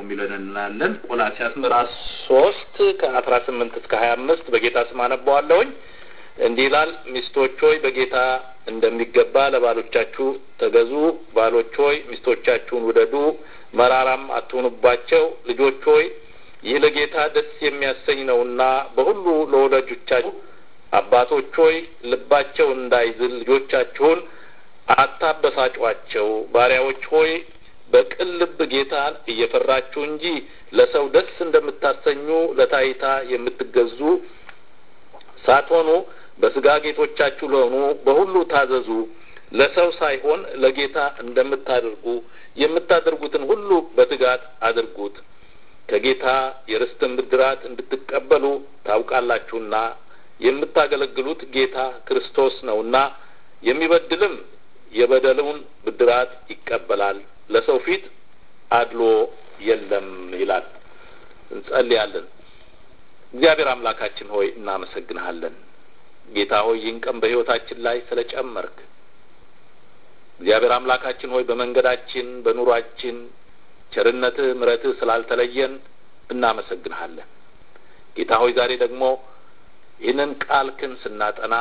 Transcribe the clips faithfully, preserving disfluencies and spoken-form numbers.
የሚለን እናያለን። ቆላስይስ ምዕራፍ ሶስት ከአስራ ስምንት እስከ ሀያ አምስት በጌታ ስም አነባዋለሁኝ። እንዲህ ይላል፣ ሚስቶች ሆይ በጌታ እንደሚገባ ለባሎቻችሁ ተገዙ። ባሎች ሆይ ሚስቶቻችሁን ውደዱ፣ መራራም አትሁኑባቸው። ልጆች ሆይ ይህ ለጌታ ደስ የሚያሰኝ ነውና በሁሉ ለወዳጆቻችሁ። አባቶች ሆይ ልባቸው እንዳይዝል ልጆቻችሁን አታበሳጯቸው። ባሪያዎች ሆይ በቅን ልብ ጌታን እየፈራችሁ እንጂ ለሰው ደስ እንደምታሰኙ ለታይታ የምትገዙ ሳትሆኑ በስጋ ጌቶቻችሁ ለሆኑ በሁሉ ታዘዙ። ለሰው ሳይሆን ለጌታ እንደምታደርጉ የምታደርጉትን ሁሉ በትጋት አድርጉት፣ ከጌታ የርስትን ብድራት እንድትቀበሉ ታውቃላችሁና። የምታገለግሉት ጌታ ክርስቶስ ነውና የሚበድልም የበደሉን ብድራት ይቀበላል። ለሰው ፊት አድሎ የለም ይላል። እንጸልያለን። እግዚአብሔር አምላካችን ሆይ እናመሰግንሃለን። ጌታ ሆይ ይህን ቀን በሕይወታችን ላይ ስለጨመርክ፣ እግዚአብሔር አምላካችን ሆይ በመንገዳችን በኑሯችን ቸርነትህ ምሕረትህ ስላልተለየን እናመሰግንሃለን። ጌታ ሆይ ዛሬ ደግሞ ይህንን ቃልክን ስናጠና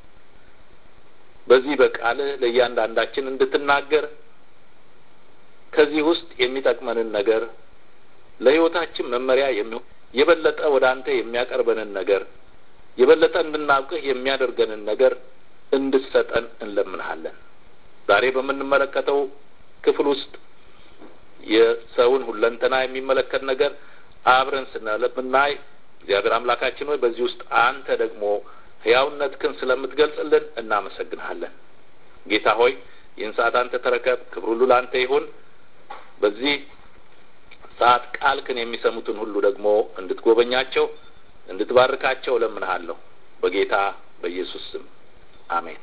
በዚህ በቃልህ ለእያንዳንዳችን እንድትናገር ከዚህ ውስጥ የሚጠቅመንን ነገር ለሕይወታችን መመሪያ የሚሆን የበለጠ ወደ አንተ የሚያቀርበንን ነገር የበለጠ እንድናውቅህ የሚያደርገንን ነገር እንድትሰጠን እንለምንሃለን። ዛሬ በምንመለከተው ክፍል ውስጥ የሰውን ሁለንተና የሚመለከት ነገር አብረን ስናለምናይ እግዚአብሔር አምላካችን ሆይ በዚህ ውስጥ አንተ ደግሞ ሕያውነትህን ስለምትገልጽልን እናመሰግንሃለን። ጌታ ሆይ ይህን ሰዓት አንተ ተረከብ፣ ክብር ሁሉ ለአንተ ይሁን። በዚህ ሰዓት ቃልክን የሚሰሙትን ሁሉ ደግሞ እንድትጎበኛቸው እንድትባርካቸው እለምንሃለሁ በጌታ በኢየሱስ ስም አሜን።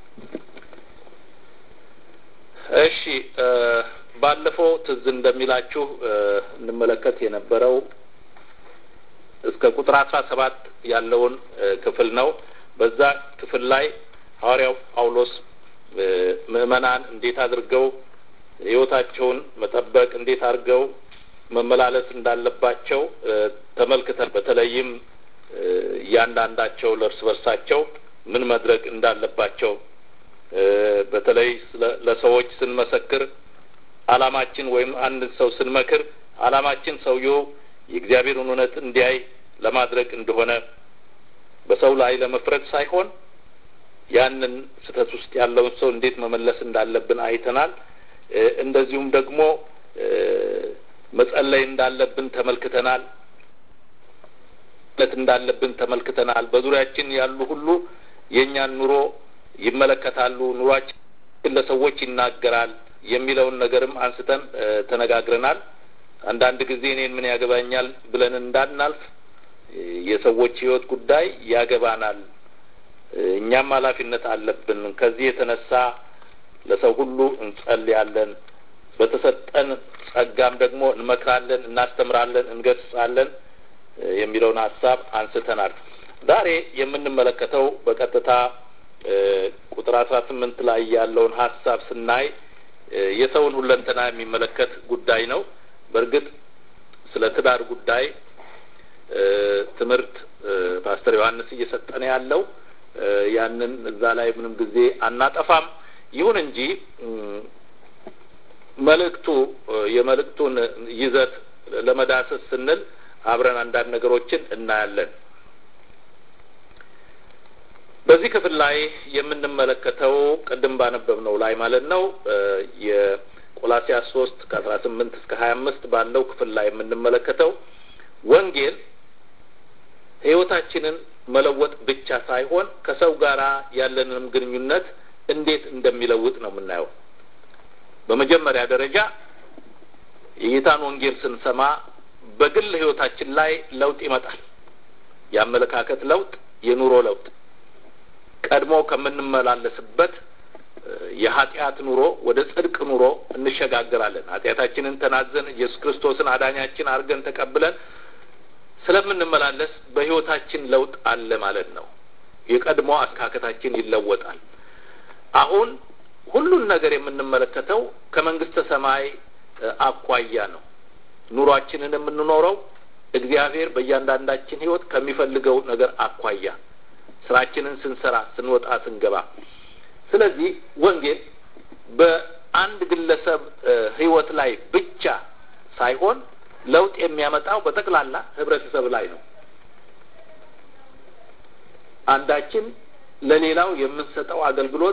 እሺ ባለፈው ትዝ እንደሚላችሁ እንመለከት የነበረው እስከ ቁጥር አስራ ሰባት ያለውን ክፍል ነው። በዛ ክፍል ላይ ሐዋርያው ጳውሎስ ምዕመናን እንዴት አድርገው ሕይወታቸውን መጠበቅ እንዴት አድርገው መመላለስ እንዳለባቸው ተመልክተን በተለይም እያንዳንዳቸው ለእርስ በርሳቸው ምን መድረግ እንዳለባቸው በተለይ ለሰዎች ስንመሰክር ዓላማችን ወይም አንድ ሰው ስንመክር ዓላማችን ሰውየው የእግዚአብሔርን እውነት እንዲያይ ለማድረግ እንደሆነ በሰው ላይ ለመፍረድ ሳይሆን ያንን ስህተት ውስጥ ያለውን ሰው እንዴት መመለስ እንዳለብን አይተናል። እንደዚሁም ደግሞ መጸለይ እንዳለብን ተመልክተናል ለት እንዳለብን ተመልክተናል። በዙሪያችን ያሉ ሁሉ የኛን ኑሮ ይመለከታሉ፣ ኑሯችን ለሰዎች ይናገራል የሚለውን ነገርም አንስተን ተነጋግረናል። አንዳንድ ጊዜ እኔን ምን ያገባኛል ብለን እንዳናልፍ የሰዎች ሕይወት ጉዳይ ያገባናል፣ እኛም ኃላፊነት አለብን። ከዚህ የተነሳ ለሰው ሁሉ እንጸልያለን፣ በተሰጠን ጸጋም ደግሞ እንመክራለን፣ እናስተምራለን፣ እንገስጻለን የሚለውን ሐሳብ አንስተናል። ዛሬ የምንመለከተው በቀጥታ ቁጥር አስራ ስምንት ላይ ያለውን ሐሳብ ስናይ የሰውን ሁለንተና የሚመለከት ጉዳይ ነው። በእርግጥ ስለ ትዳር ጉዳይ ትምህርት ፓስተር ዮሐንስ እየሰጠነ ያለው ያንን እዛ ላይ ምንም ጊዜ አናጠፋም። ይሁን እንጂ መልእክቱ የመልእክቱን ይዘት ለመዳሰስ ስንል አብረን አንዳንድ ነገሮችን እናያለን። በዚህ ክፍል ላይ የምንመለከተው ቅድም ባነበብነው ላይ ማለት ነው የቆላስይስ ሶስት ከአስራ ስምንት እስከ ሀያ አምስት ባለው ክፍል ላይ የምንመለከተው ወንጌል ሕይወታችንን መለወጥ ብቻ ሳይሆን ከሰው ጋራ ያለንንም ግንኙነት እንዴት እንደሚለውጥ ነው የምናየው። በመጀመሪያ ደረጃ የጌታን ወንጌል ስንሰማ በግል ሕይወታችን ላይ ለውጥ ይመጣል። የአመለካከት ለውጥ፣ የኑሮ ለውጥ። ቀድሞ ከምንመላለስበት የኃጢአት ኑሮ ወደ ጽድቅ ኑሮ እንሸጋግራለን። ኃጢአታችንን ተናዘን ኢየሱስ ክርስቶስን አዳኛችን አድርገን ተቀብለን ስለምንመላለስ በሕይወታችን ለውጥ አለ ማለት ነው። የቀድሞ አመለካከታችን ይለወጣል። አሁን ሁሉን ነገር የምንመለከተው ከመንግስተ ሰማይ አኳያ ነው። ኑሯችንን የምንኖረው እግዚአብሔር በእያንዳንዳችን ህይወት ከሚፈልገው ነገር አኳያ ስራችንን ስንሰራ ስንወጣ ስንገባ። ስለዚህ ወንጌል በአንድ ግለሰብ ህይወት ላይ ብቻ ሳይሆን ለውጥ የሚያመጣው በጠቅላላ ህብረተሰብ ላይ ነው። አንዳችን ለሌላው የምንሰጠው አገልግሎት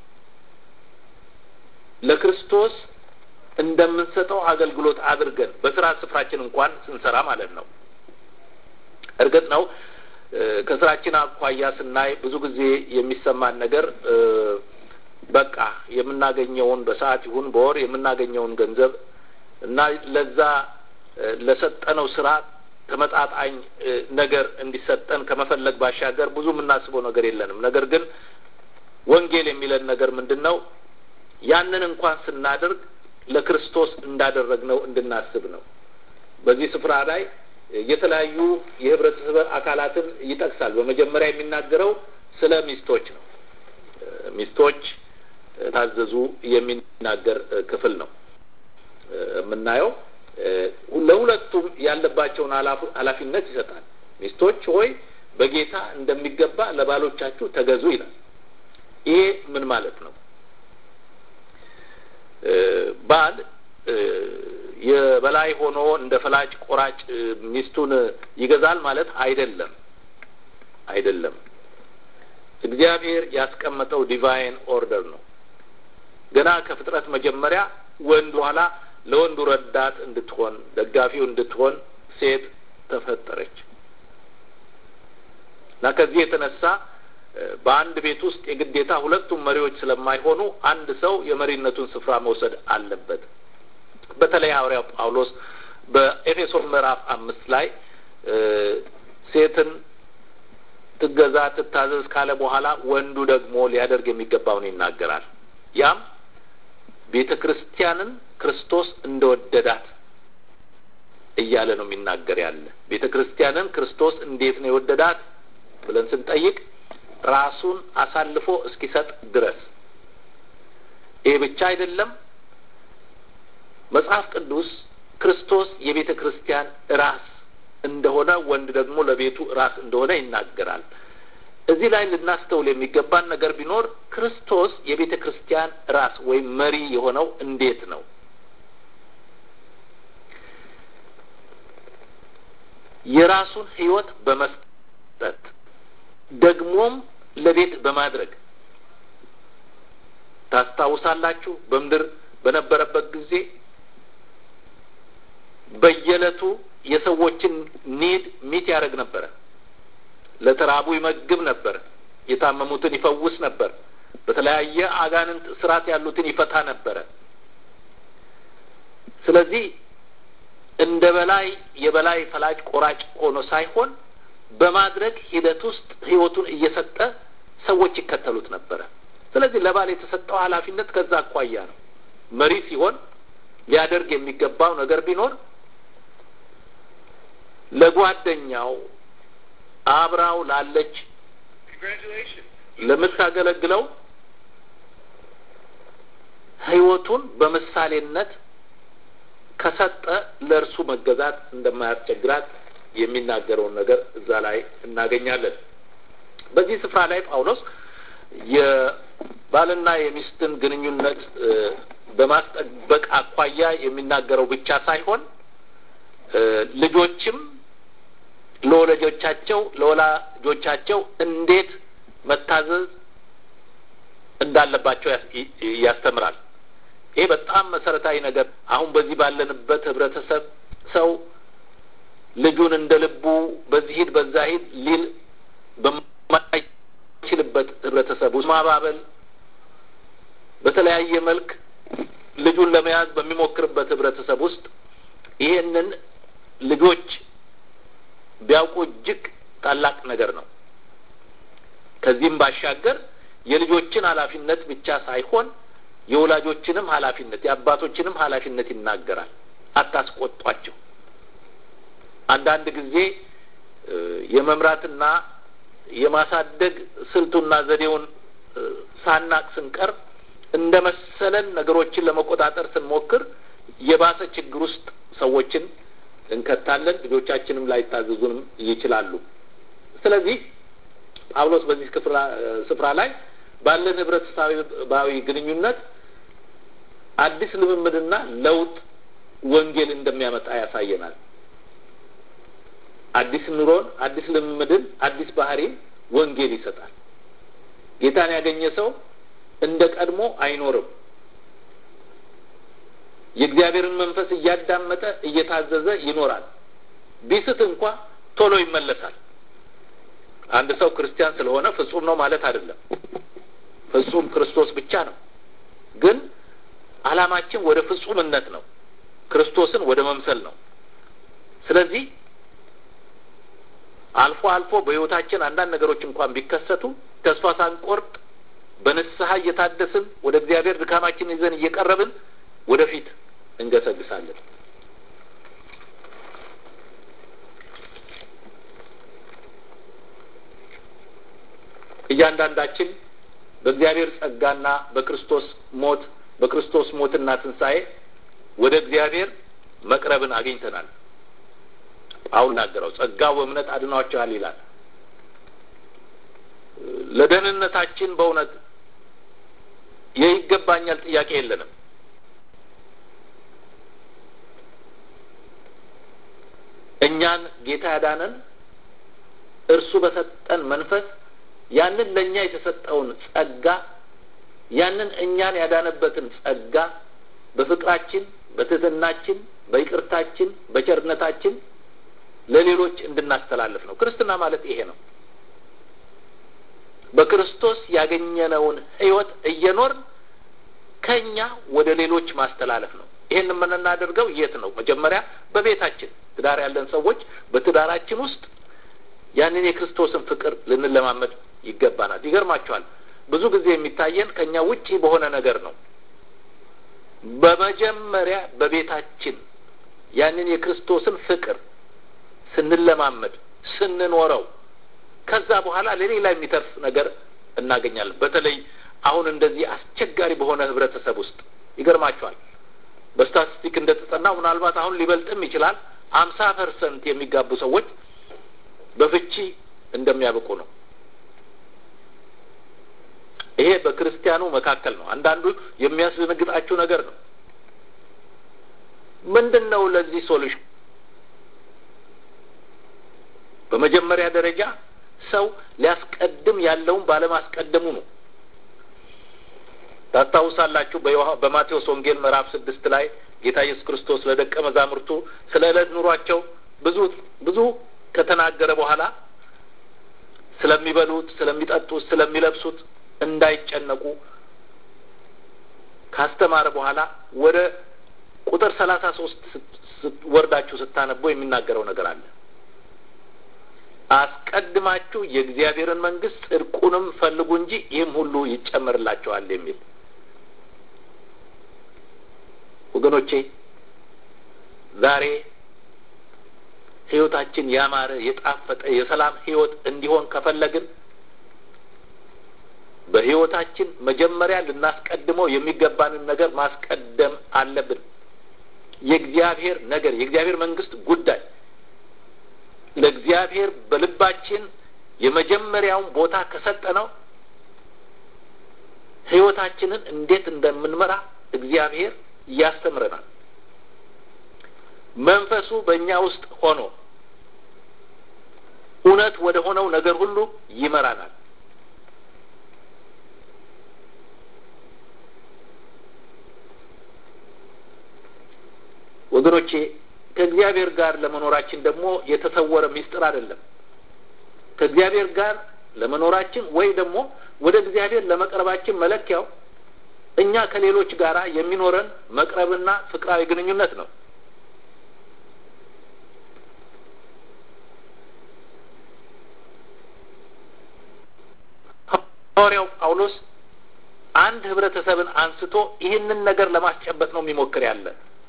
ለክርስቶስ እንደምንሰጠው አገልግሎት አድርገን በስራ ስፍራችን እንኳን ስንሰራ ማለት ነው። እርግጥ ነው ከስራችን አኳያ ስናይ ብዙ ጊዜ የሚሰማን ነገር በቃ የምናገኘውን በሰዓት ይሁን በወር የምናገኘውን ገንዘብ እና ለዛ ለሰጠነው ስራ ተመጣጣኝ ነገር እንዲሰጠን ከመፈለግ ባሻገር ብዙ የምናስበው ነገር የለንም። ነገር ግን ወንጌል የሚለን ነገር ምንድነው? ያንን እንኳን ስናደርግ ለክርስቶስ እንዳደረግነው እንድናስብ ነው። በዚህ ስፍራ ላይ የተለያዩ የህብረተሰብ አካላትን ይጠቅሳል። በመጀመሪያ የሚናገረው ስለ ሚስቶች ነው። ሚስቶች ታዘዙ የሚናገር ክፍል ነው የምናየው። ለሁለቱም ያለባቸውን ኃላፊነት ይሰጣል። ሚስቶች ሆይ በጌታ እንደሚገባ ለባሎቻችሁ ተገዙ ይላል። ይሄ ምን ማለት ነው? ባል የበላይ ሆኖ እንደ ፈላጭ ቆራጭ ሚስቱን ይገዛል ማለት አይደለም አይደለም። እግዚአብሔር ያስቀመጠው ዲቫይን ኦርደር ነው። ገና ከፍጥረት መጀመሪያ ወንድ ኋላ ለወንዱ ረዳት እንድትሆን ደጋፊው እንድትሆን ሴት ተፈጠረች። ለከዚህ የተነሳ በአንድ ቤት ውስጥ የግዴታ ሁለቱም መሪዎች ስለማይሆኑ አንድ ሰው የመሪነቱን ስፍራ መውሰድ አለበት። በተለይ ሐዋርያው ጳውሎስ በኤፌሶን ምዕራፍ አምስት ላይ ሴትን ትገዛ ትታዘዝ ካለ በኋላ ወንዱ ደግሞ ሊያደርግ የሚገባውን ይናገራል። ያም ቤተክርስቲያንን ክርስቶስ እንደወደዳት እያለ ነው የሚናገር ያለ። ቤተክርስቲያንን ክርስቶስ እንዴት ነው የወደዳት ብለን ስንጠይቅ ራሱን አሳልፎ እስኪሰጥ ድረስ። ይሄ ብቻ አይደለም። መጽሐፍ ቅዱስ ክርስቶስ የቤተክርስቲያን ራስ እንደሆነ ወንድ ደግሞ ለቤቱ ራስ እንደሆነ ይናገራል። እዚህ ላይ ልናስተውል የሚገባን ነገር ቢኖር ክርስቶስ የቤተክርስቲያን ራስ ወይም መሪ የሆነው እንዴት ነው? የራሱን ህይወት በመስጠት ደግሞም ለቤት በማድረግ። ታስታውሳላችሁ በመድር በነበረበት ጊዜ በየለቱ የሰዎችን ኒድ ሚት ያደርግ ነበር። ለተራቡ ይመግብ ነበር። የታመሙትን ይፈውስ ነበር። በተለያየ አጋንንት ስራት ያሉትን ይፈታ ነበር። ስለዚህ እንደ በላይ የበላይ ፈላጭ ቆራጭ ሆኖ ሳይሆን በማድረግ ሂደት ውስጥ ህይወቱን እየሰጠ ሰዎች ይከተሉት ነበር። ስለዚህ ለባል የተሰጠው ኃላፊነት ከዛ አኳያ ነው። መሪ ሲሆን ሊያደርግ የሚገባው ነገር ቢኖር ለጓደኛው አብራው ላለች ለምታገለግለው ህይወቱን በመሳሌነት ከሰጠ ለእርሱ መገዛት እንደማያስቸግራት የሚናገረውን ነገር እዛ ላይ እናገኛለን። በዚህ ስፍራ ላይ ጳውሎስ የባልና የሚስትን ግንኙነት በማስጠበቅ አኳያ የሚናገረው ብቻ ሳይሆን ልጆችም ለወላጆቻቸው ለወላጆቻቸው እንዴት መታዘዝ እንዳለባቸው ያስተምራል። ይሄ በጣም መሰረታዊ ነገር። አሁን በዚህ ባለንበት ህብረተሰብ ሰው ልጁን እንደልቡ በዚህ ሂድ በዛ ሂድ ሊል በማይችልበት ህብረተሰብ ውስጥ ማባበል በተለያየ መልክ ልጁን ለመያዝ በሚሞክርበት ህብረተሰብ ውስጥ ይሄንን ልጆች ቢያውቁ እጅግ ታላቅ ነገር ነው። ከዚህም ባሻገር የልጆችን ኃላፊነት ብቻ ሳይሆን የወላጆችንም ኃላፊነት የአባቶችንም ኃላፊነት ይናገራል። አታስቆጧቸው። አንዳንድ ጊዜ የመምራትና የማሳደግ ስልቱና ዘዴውን ሳናቅ ስንቀር እንደመሰለን ነገሮችን ለመቆጣጠር ስንሞክር የባሰ ችግር ውስጥ ሰዎችን እንከታለን፣ ልጆቻችንም ላይ ታዘዙንም ይችላሉ። ስለዚህ ጳውሎስ በዚህ ስፍራ ስፍራ ላይ ባለን ህብረተሰባዊ ግንኙነት አዲስ ልምምድና ለውጥ ወንጌል እንደሚያመጣ ያሳየናል። አዲስ ኑሮን፣ አዲስ ልምምድን፣ አዲስ ባህሪን ወንጌል ይሰጣል። ጌታን ያገኘ ሰው እንደ ቀድሞ አይኖርም። የእግዚአብሔርን መንፈስ እያዳመጠ እየታዘዘ ይኖራል። ቢስት እንኳን ቶሎ ይመለሳል። አንድ ሰው ክርስቲያን ስለሆነ ፍጹም ነው ማለት አይደለም። ፍጹም ክርስቶስ ብቻ ነው። ግን ዓላማችን ወደ ፍጹምነት ነው። ክርስቶስን ወደ መምሰል ነው። ስለዚህ አልፎ አልፎ በህይወታችን አንዳንድ ነገሮች እንኳን ቢከሰቱ ተስፋ ሳንቆርጥ በንስሐ እየታደስን ወደ እግዚአብሔር ድካማችን ይዘን እየቀረብን ወደፊት እንገሰግሳለን። እያንዳንዳችን በእግዚአብሔር ጸጋና በክርስቶስ ሞት በክርስቶስ ሞትና ትንሣኤ ወደ እግዚአብሔር መቅረብን አግኝተናል። ጳውሎስ ናገረው ጸጋው በእምነት አድኗቸዋል ይላል። ለደህንነታችን በእውነት የይገባኛል ጥያቄ የለንም። እኛን ጌታ ያዳነን እርሱ በሰጠን መንፈስ ያንን ለኛ የተሰጠውን ጸጋ ያንን እኛን ያዳነበትን ጸጋ በፍቅራችን በትህትናችን በይቅርታችን በቸርነታችን ለሌሎች እንድናስተላልፍ ነው። ክርስትና ማለት ይሄ ነው። በክርስቶስ ያገኘነውን ህይወት እየኖርን ከኛ ወደ ሌሎች ማስተላለፍ ነው። ይሄን የምናደርገው የት ነው? መጀመሪያ በቤታችን ትዳር ያለን ሰዎች በትዳራችን ውስጥ ያንን የክርስቶስን ፍቅር ልንለማመድ ይገባናል። ይገርማችኋል፣ ብዙ ጊዜ የሚታየን ከኛ ውጪ በሆነ ነገር ነው። በመጀመሪያ በቤታችን ያንን የክርስቶስን ፍቅር ስንለማመድ ስንኖረው ከዛ በኋላ ለሌላ የሚተርፍ ነገር እናገኛለን። በተለይ አሁን እንደዚህ አስቸጋሪ በሆነ ህብረተሰብ ውስጥ ይገርማችኋል፣ በስታቲስቲክ እንደተጠናው ምናልባት አሁን ሊበልጥም ይችላል ሀምሳ ፐርሰንት የሚጋቡ ሰዎች በፍቺ እንደሚያበቁ ነው። ይሄ በክርስቲያኑ መካከል ነው። አንዳንዱ የሚያስደነግጣችሁ ነገር ነው። ምንድነው ለዚህ ሶሉሽን? በመጀመሪያ ደረጃ ሰው ሊያስቀድም ያለውን ባለማስቀደሙ ነው። ታስታውሳላችሁ በማቴዎስ ወንጌል ምዕራፍ ስድስት ላይ ጌታ ኢየሱስ ክርስቶስ ለደቀ መዛሙርቱ ስለ ዕለት ኑሯቸው ብዙ ብዙ ከተናገረ በኋላ ስለሚበሉት፣ ስለሚጠጡት፣ ስለሚለብሱት እንዳይጨነቁ ካስተማረ በኋላ ወደ ቁጥር ሰላሳ ሶስት ወርዳችሁ ስታነቡ የሚናገረው ነገር አለ። አስቀድማችሁ የእግዚአብሔርን መንግስት ጽድቁንም ፈልጉ እንጂ ይህም ሁሉ ይጨመርላችኋል የሚል። ወገኖቼ ዛሬ ህይወታችን ያማረ የጣፈጠ የሰላም ህይወት እንዲሆን ከፈለግን በህይወታችን መጀመሪያ ልናስቀድመው የሚገባንን ነገር ማስቀደም አለብን። የእግዚአብሔር ነገር የእግዚአብሔር መንግስት ጉዳይ ለእግዚአብሔር በልባችን የመጀመሪያውን ቦታ ከሰጠነው ህይወታችንን እንዴት እንደምንመራ እግዚአብሔር ያስተምረናል። መንፈሱ በእኛ ውስጥ ሆኖ እውነት ወደ ሆነው ነገር ሁሉ ይመራናል። ወገኖቼ ከእግዚአብሔር ጋር ለመኖራችን ደግሞ የተሰወረ ምስጢር አይደለም። ከእግዚአብሔር ጋር ለመኖራችን ወይ ደግሞ ወደ እግዚአብሔር ለመቅረባችን መለኪያው እኛ ከሌሎች ጋር የሚኖረን መቅረብና ፍቅራዊ ግንኙነት ነው። ሐዋርያው ጳውሎስ አንድ ህብረተሰብን አንስቶ ይህንን ነገር ለማስጨበጥ ነው የሚሞክር ያለ።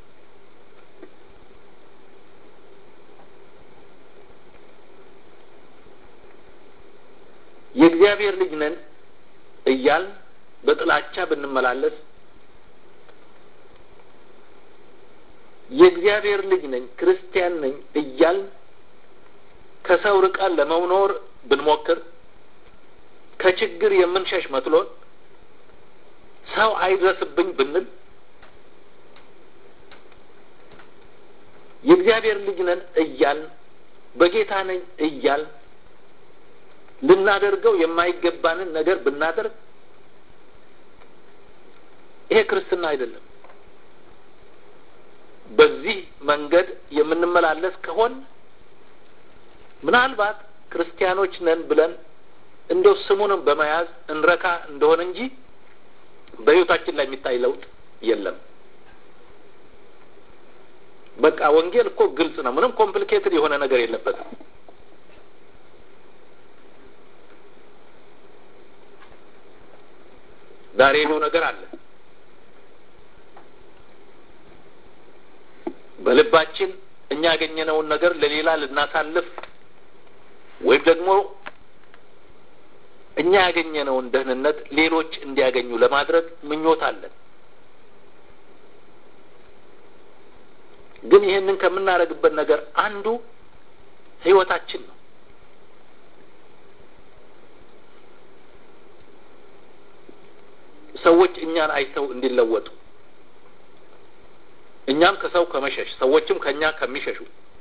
የእግዚአብሔር ልጅ ነን እያል በጥላቻ ብንመላለስ የእግዚአብሔር ልጅ ነኝ ክርስቲያን ነኝ እያል ከሰው ርቀን ለመኖር ብንሞክር ከችግር የምንሸሽ መስሎን ሰው አይድረስብኝ ብንል የእግዚአብሔር ልጅ ነን እያል በጌታ ነኝ እያል ልናደርገው የማይገባንን ነገር ብናደርግ ይሄ ክርስትና አይደለም። በዚህ መንገድ የምንመላለስ ከሆነ ምናልባት ክርስቲያኖች ነን ብለን እንደው ስሙንም በመያዝ እንረካ እንደሆነ እንጂ በሕይወታችን ላይ የሚታይ ለውጥ የለም። በቃ ወንጌል እኮ ግልጽ ነው። ምንም ኮምፕሊኬትድ የሆነ ነገር የለበትም። ዛሬ ነው ነገር አለ። በልባችን እኛ ያገኘነውን ነገር ለሌላ ልናሳልፍ ወይም ደግሞ እኛ ያገኘነውን ደህንነት ሌሎች እንዲያገኙ ለማድረግ ምኞት አለን። ግን ይሄንን ከምናደርግበት ነገር አንዱ ህይወታችን ነው። ሰዎች እኛን አይተው እንዲለወጡ እኛም ከሰው ከመሸሽ ሰዎችም ከኛ ከሚሸሹ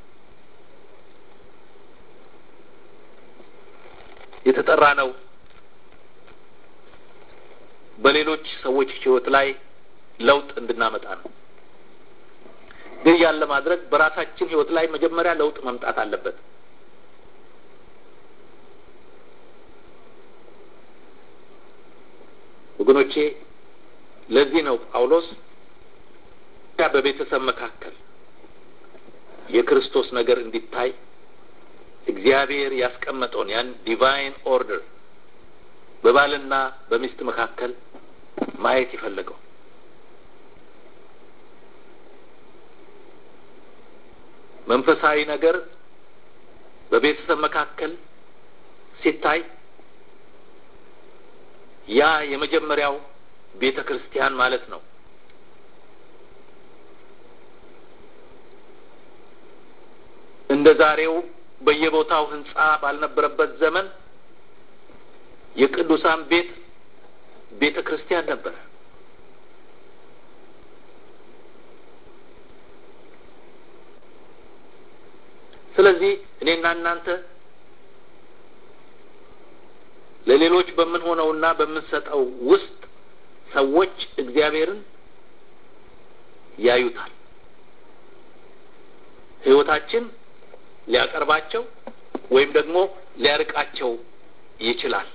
የተጠራ ነው በሌሎች ሰዎች ህይወት ላይ ለውጥ እንድናመጣ ነው። ግን ያለ ማድረግ በራሳችን ህይወት ላይ መጀመሪያ ለውጥ መምጣት አለበት። ወገኖቼ ለዚህ ነው ጳውሎስ በቤተሰብ መካከል የክርስቶስ ነገር እንዲታይ እግዚአብሔር ያስቀመጠውን ያን ዲቫይን ኦርደር በባልና በሚስት መካከል ማየት ይፈልገው። መንፈሳዊ ነገር በቤተሰብ መካከል ሲታይ ያ የመጀመሪያው ቤተክርስቲያን ማለት ነው። እንደ ዛሬው በየቦታው ህንጻ ባልነበረበት ዘመን የቅዱሳን ቤት ቤተክርስቲያን ነበር። ስለዚህ እኔና እናንተ ለሌሎች በመንሆነውና በመሰጠው ውስጥ ሰዎች እግዚአብሔርን ያዩታል። ህይወታችን ሊያቀርባቸው ወይም ደግሞ ሊያርቃቸው ይችላል።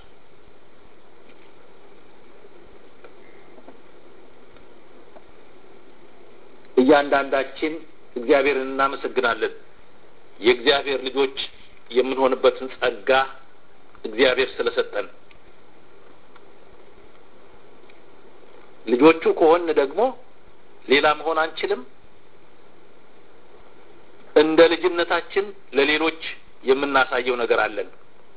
እያንዳንዳችን እግዚአብሔርን እናመሰግናለን። የእግዚአብሔር ልጆች የምንሆንበትን ጸጋ እግዚአብሔር ስለሰጠን። ልጆቹ ከሆን ደግሞ ሌላ መሆን አንችልም። እንደ ልጅነታችን ለሌሎች የምናሳየው ነገር አለን።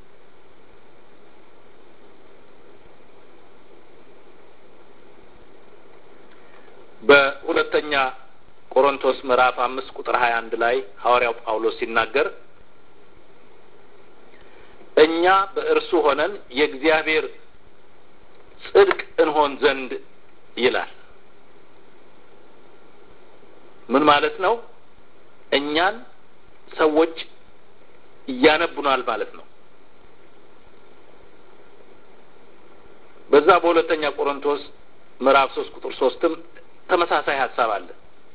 በሁለተኛ ቆሮንቶስ ምዕራፍ አምስት ቁጥር ሀያ አንድ ላይ ሐዋርያው ጳውሎስ ሲናገር እኛ በእርሱ ሆነን የእግዚአብሔር ጽድቅ እንሆን ዘንድ ይላል። ምን ማለት ነው? እኛን ሰዎች ያነቡናል ማለት ነው። በዛ በሁለተኛ ቆሮንቶስ ምዕራፍ ሶስት ቁጥር ሶስትም ተመሳሳይ ሐሳብ አለ።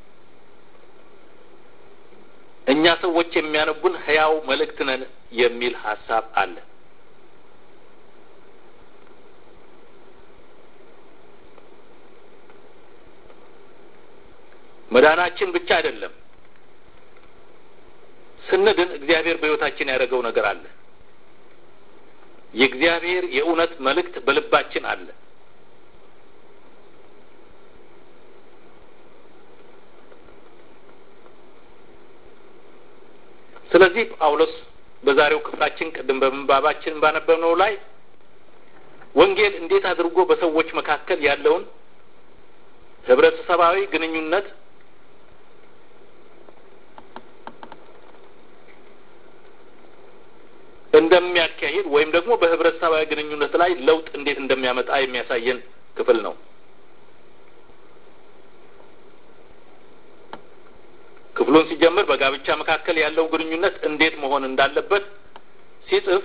እኛ ሰዎች የሚያነቡን ሕያው መልእክት ነን የሚል ሐሳብ አለ። መዳናችን ብቻ አይደለም። ስንድን እግዚአብሔር በሕይወታችን ያደረገው ነገር አለ። የእግዚአብሔር የእውነት መልእክት በልባችን አለ። ስለዚህ ጳውሎስ በዛሬው ክፍላችን ቀደም በመንባባችን ባነበብነው ላይ ወንጌል እንዴት አድርጎ በሰዎች መካከል ያለውን ህብረተሰባዊ ግንኙነት እንደሚያካሂድ ወይም ደግሞ በህብረተሰባዊ ግንኙነት ላይ ለውጥ እንዴት እንደሚያመጣ የሚያሳየን ክፍል ነው። ክፍሉን ሲጀምር በጋብቻ መካከል ያለው ግንኙነት እንዴት መሆን እንዳለበት ሲጽፍ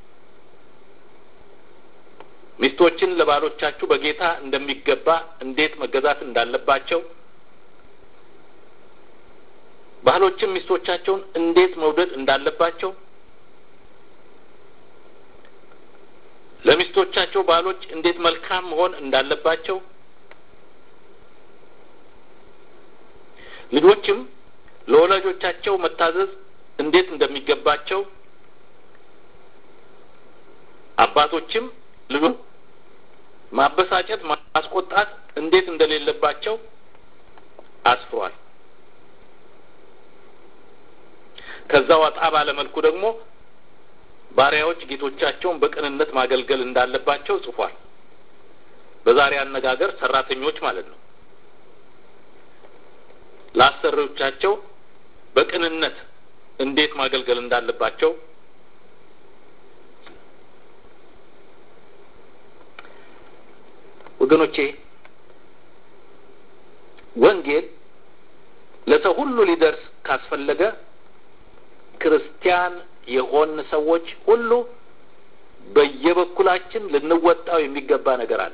ሚስቶችን ለባሎቻችሁ በጌታ እንደሚገባ እንዴት መገዛት እንዳለባቸው፣ ባሎችም ሚስቶቻቸውን እንዴት መውደድ እንዳለባቸው፣ ለሚስቶቻቸው ባሎች እንዴት መልካም መሆን እንዳለባቸው፣ ልጆችም ለወላጆቻቸው መታዘዝ እንዴት እንደሚገባቸው፣ አባቶችም ልጁን ማበሳጨት ማስቆጣት እንዴት እንደሌለባቸው አስፍሯል። ከዛው አጣ ባለ መልኩ ደግሞ ባሪያዎች ጌቶቻቸውን በቅንነት ማገልገል እንዳለባቸው ጽፏል። በዛሬ አነጋገር ሰራተኞች ማለት ነው። ለአሰሪዎቻቸው በቅንነት እንዴት ማገልገል እንዳለባቸው ወገኖቼ ወንጌል ለሰው ሁሉ ሊደርስ ካስፈለገ ክርስቲያን የሆን ሰዎች ሁሉ በየበኩላችን ልንወጣው የሚገባ ነገር አለ።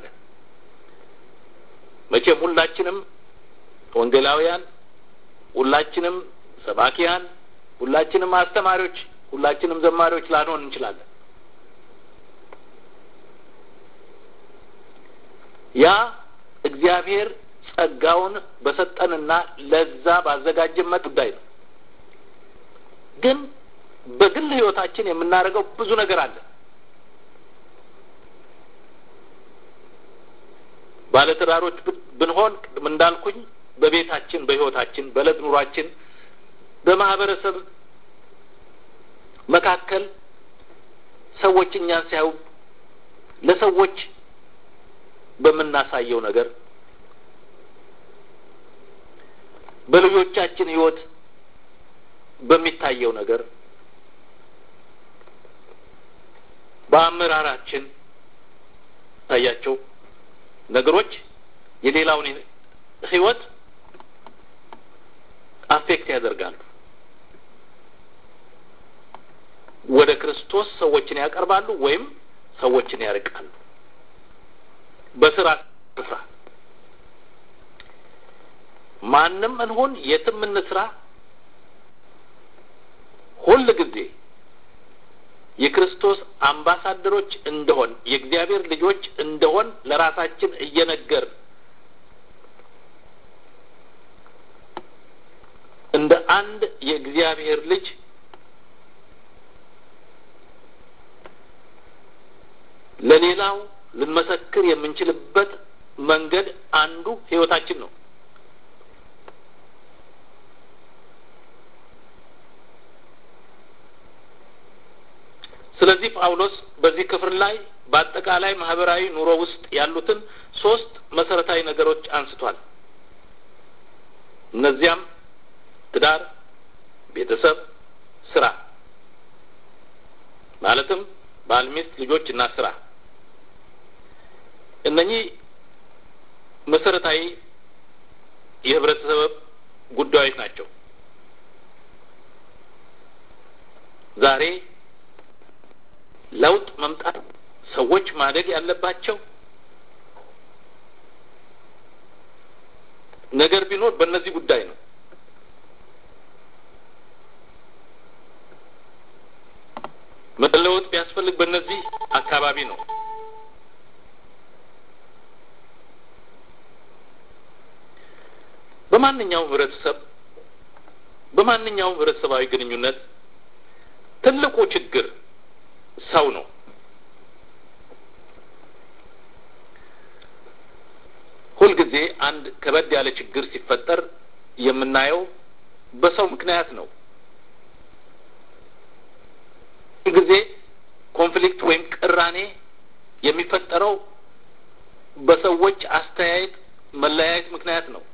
መቼም ሁላችንም ወንጌላውያን፣ ሁላችንም ሰባኪያን፣ ሁላችንም አስተማሪዎች፣ ሁላችንም ዘማሪዎች ላንሆን እንችላለን። ያ እግዚአብሔር ጸጋውን በሰጠንና ለዛ ባዘጋጀን ጉዳይ ነው። ግን በግል ህይወታችን የምናደርገው ብዙ ነገር አለ። ባለትዳሮች ብንሆን እንዳልኩኝ በቤታችን፣ በህይወታችን፣ በዕለት ኑሯችን፣ በማህበረሰብ መካከል ሰዎች እኛን ሲያዩ ለሰዎች በመናሳየው ነገር፣ በልጆቻችን ህይወት በሚታየው ነገር፣ በአመራራችን ታያቸው ነገሮች የሌላውን ህይወት አፌክት ያደርጋሉ። ወደ ክርስቶስ ሰዎችን ያቀርባሉ ወይም ሰዎችን ያርቃሉ። በስራ ስፍራ ማንንም እንሆን የትም እንስራ ሁሉ ጊዜ የክርስቶስ አምባሳደሮች እንደሆን የእግዚአብሔር ልጆች እንደሆን ለራሳችን እየነገር እንደ አንድ የእግዚአብሔር ልጅ ለሌላው ልንመሰክር የምንችልበት መንገድ አንዱ ህይወታችን ነው። ስለዚህ ጳውሎስ በዚህ ክፍል ላይ በአጠቃላይ ማህበራዊ ኑሮ ውስጥ ያሉትን ሶስት መሰረታዊ ነገሮች አንስቷል። እነዚያም ትዳር፣ ቤተሰብ፣ ስራ ማለትም ባል፣ ሚስት፣ ልጆች እና ስራ። እነኚህ መሰረታዊ የህብረተሰብ ጉዳዮች ናቸው። ዛሬ ለውጥ መምጣት ሰዎች ማደግ ያለባቸው ነገር ቢኖር በእነዚህ ጉዳይ ነው። መለወጥ ቢያስፈልግ በእነዚህ አካባቢ ነው። በማንኛውም ህብረተሰብ በማንኛውም ህብረተሰባዊ ግንኙነት ትልቁ ችግር ሰው ነው። ሁልጊዜ አንድ ከበድ ያለ ችግር ሲፈጠር የምናየው በሰው ምክንያት ነው። ሁልጊዜ ኮንፍሊክት ወይም ቅራኔ የሚፈጠረው በሰዎች አስተያየት መለያየት ምክንያት ነው።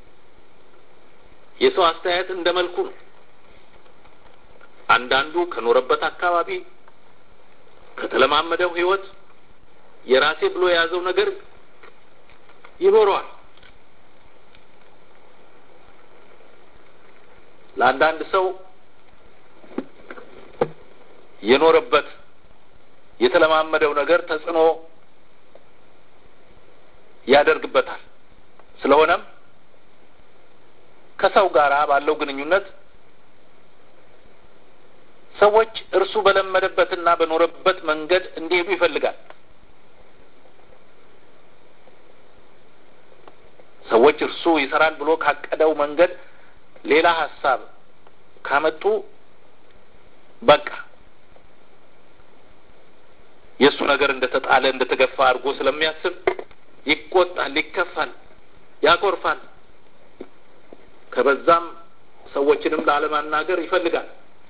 የሰው አስተያየት እንደመልኩ ነው። አንዳንዱ ከኖረበት አካባቢ ከተለማመደው ህይወት የራሴ ብሎ የያዘው ነገር ይኖረዋል። ለአንዳንድ ሰው የኖረበት የተለማመደው ነገር ተጽዕኖ ያደርግበታል። ስለሆነም ከሰው ጋር ባለው ግንኙነት ሰዎች እርሱ በለመደበትና በኖረበት መንገድ እንዲሄዱ ይፈልጋል። ሰዎች እርሱ ይሰራል ብሎ ካቀደው መንገድ ሌላ ሐሳብ ካመጡ በቃ የሱ ነገር እንደተጣለ እንደተገፋ አድርጎ ስለሚያስብ ይቆጣል፣ ይከፋል፣ ያኮርፋል። ከበዛም ሰዎችንም ላለማናገር ይፈልጋል።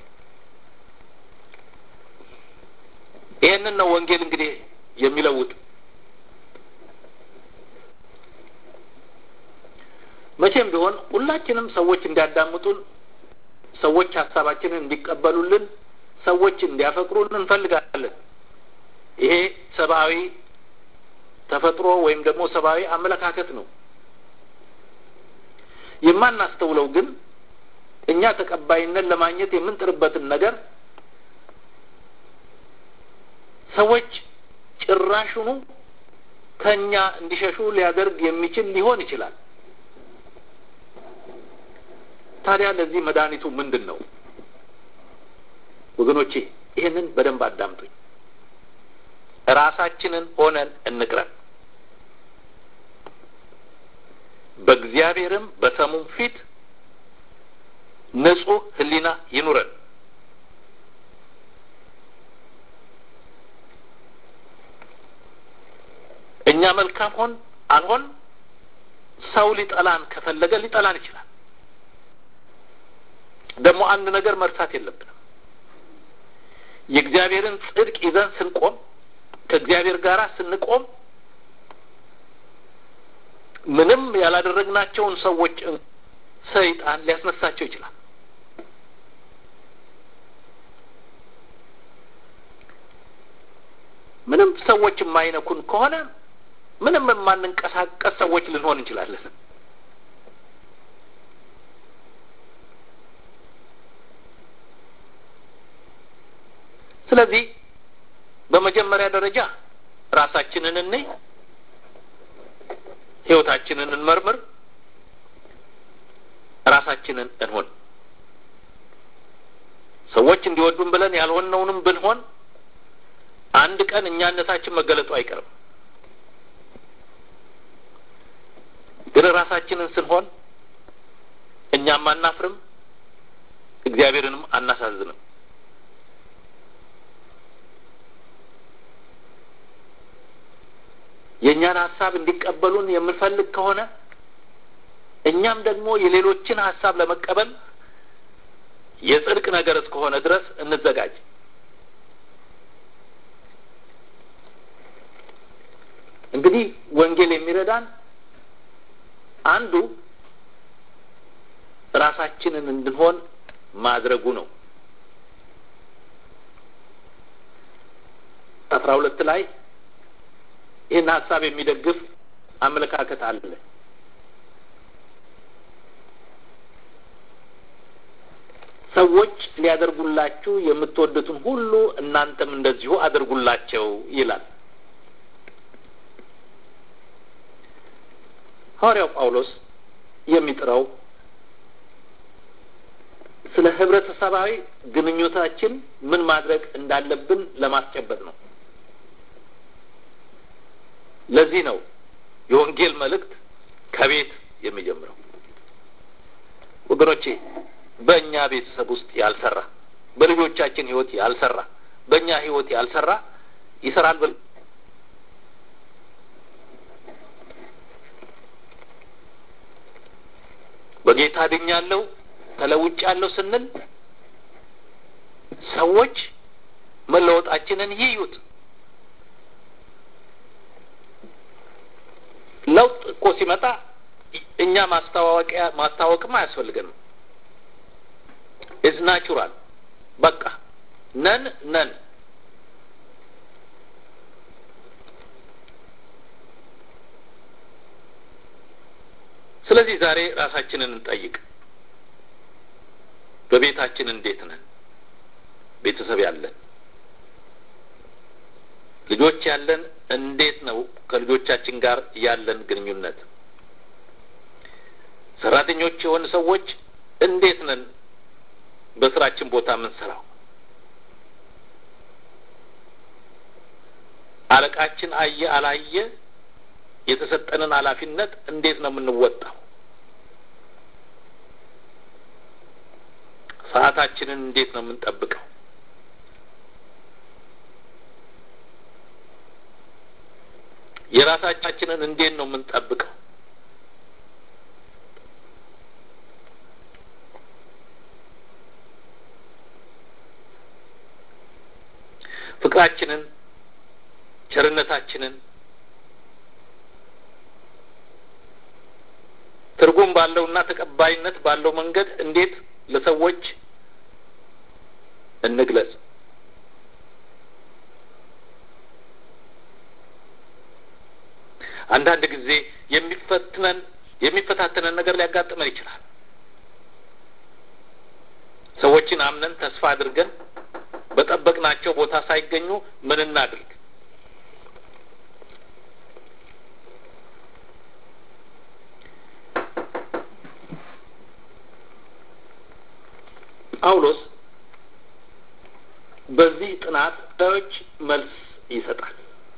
ይሄንን ነው ወንጌል እንግዲህ የሚለውጥ። መቼም ቢሆን ሁላችንም ሰዎች እንዲያዳምጡን፣ ሰዎች ሐሳባችንን እንዲቀበሉልን፣ ሰዎች እንዲያፈቅሩን እንፈልጋለን። ይሄ ሰብአዊ ተፈጥሮ ወይም ደግሞ ሰብአዊ አመለካከት ነው። የማናስተውለው ግን እኛ ተቀባይነት ለማግኘት የምንጥርበትን ነገር ሰዎች ጭራሹኑ ከኛ እንዲሸሹ ሊያደርግ የሚችል ሊሆን ይችላል። ታዲያ ለዚህ መድኃኒቱ ምንድን ነው? ወገኖቼ ይሄንን በደንብ አዳምጡኝ። ራሳችንን ሆነን እንቅረብ። በእግዚአብሔርም በሰሙም ፊት ንጹህ ሕሊና ይኑረን። እኛ መልካም ሆን አልሆን ሰው ሊጠላን ከፈለገ ሊጠላን ይችላል። ደግሞ አንድ ነገር መርሳት የለብንም። የእግዚአብሔርን ጽድቅ ይዘን ስንቆም፣ ከእግዚአብሔር ጋር ስንቆም ምንም ያላደረግናቸውን ሰዎች ሰይጣን ሊያስነሳቸው ይችላል። ምንም ሰዎች የማይነኩን ከሆነ ምንም የማንንቀሳቀስ ሰዎች ልንሆን እንችላለን። ስለዚህ በመጀመሪያ ደረጃ ራሳችንን እንይ፣ ህይወታችንን እንመርምር፣ ራሳችንን እንሆን። ሰዎች እንዲወዱን ብለን ያልሆነውንም ብንሆን አንድ ቀን እኛነታችን መገለጡ አይቀርም። ግን ራሳችንን ስንሆን እኛም አናፍርም፣ እግዚአብሔርንም አናሳዝንም። የእኛን ሐሳብ እንዲቀበሉን የምንፈልግ ከሆነ እኛም ደግሞ የሌሎችን ሐሳብ ለመቀበል የጽድቅ ነገር እስከሆነ ድረስ እንዘጋጅ። እንግዲህ ወንጌል የሚረዳን አንዱ ራሳችንን እንድንሆን ማድረጉ ነው። አስራ ሁለት ላይ ይህን ሐሳብ የሚደግፍ አመለካከት አለ። ሰዎች ሊያደርጉላችሁ የምትወዱትን ሁሉ እናንተም እንደዚሁ አድርጉላቸው ይላል። ሐዋርያው ጳውሎስ የሚጥረው ስለ ህብረተሰባዊ ግንኙነታችን ምን ማድረግ እንዳለብን ለማስጨበጥ ነው። ለዚህ ነው የወንጌል መልእክት ከቤት የሚጀምረው። ወገኖቼ በእኛ ቤተሰብ ውስጥ ያልሰራ፣ በልጆቻችን ህይወት ያልሰራ፣ በእኛ ህይወት ያልሰራ ይሰራል ብል በጌታ ድኛለሁ ተለውጫለሁ ስንል ሰዎች መለወጣችንን ይዩት። ለውጥ እኮ ሲመጣ እኛ ማስተዋወቂያ ማስተዋወቅም አያስፈልገንም። ኢዝ ናቹራል። በቃ ነን ነን ስለዚህ ዛሬ ራሳችንን እንጠይቅ። በቤታችን እንዴት ነን? ቤተሰብ ያለን ልጆች ያለን እንዴት ነው? ከልጆቻችን ጋር ያለን ግንኙነት ሰራተኞች የሆኑ ሰዎች እንዴት ነን? በስራችን ቦታ ምን ሰራው? አለቃችን አየ አላየ የተሰጠንን ኃላፊነት እንዴት ነው የምንወጣው? ሰዓታችንን እንዴት ነው የምንጠብቀው? የራሳችንን እንዴት ነው የምንጠብቀው? ፍቅራችንን፣ ቸርነታችንን ትርጉም ባለውና ተቀባይነት ባለው መንገድ እንዴት ለሰዎች እንግለጽ? አንዳንድ ጊዜ የሚፈትነን የሚፈታተነን ነገር ሊያጋጥመን ይችላል። ሰዎችን አምነን ተስፋ አድርገን በጠበቅናቸው ቦታ ሳይገኙ ምን እናድርግ? ጳውሎስ በዚህ ጥናት ዎች መልስ ይሰጣል።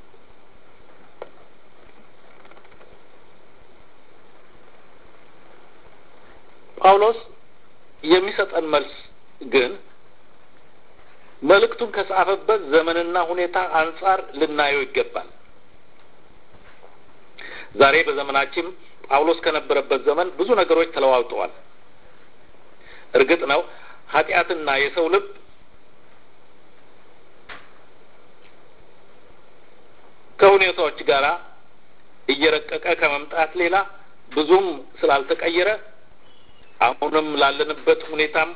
ጳውሎስ የሚሰጠን መልስ ግን መልእክቱን ከጻፈበት ዘመንና ሁኔታ አንጻር ልናየው ይገባል። ዛሬ በዘመናችን ጳውሎስ ከነበረበት ዘመን ብዙ ነገሮች ተለዋውጠዋል። እርግጥ ነው ኃጢአትና የሰው ልብ ከሁኔታዎች ጋር እየረቀቀ ከመምጣት ሌላ ብዙም ስላልተቀየረ አሁንም ላለንበት ሁኔታም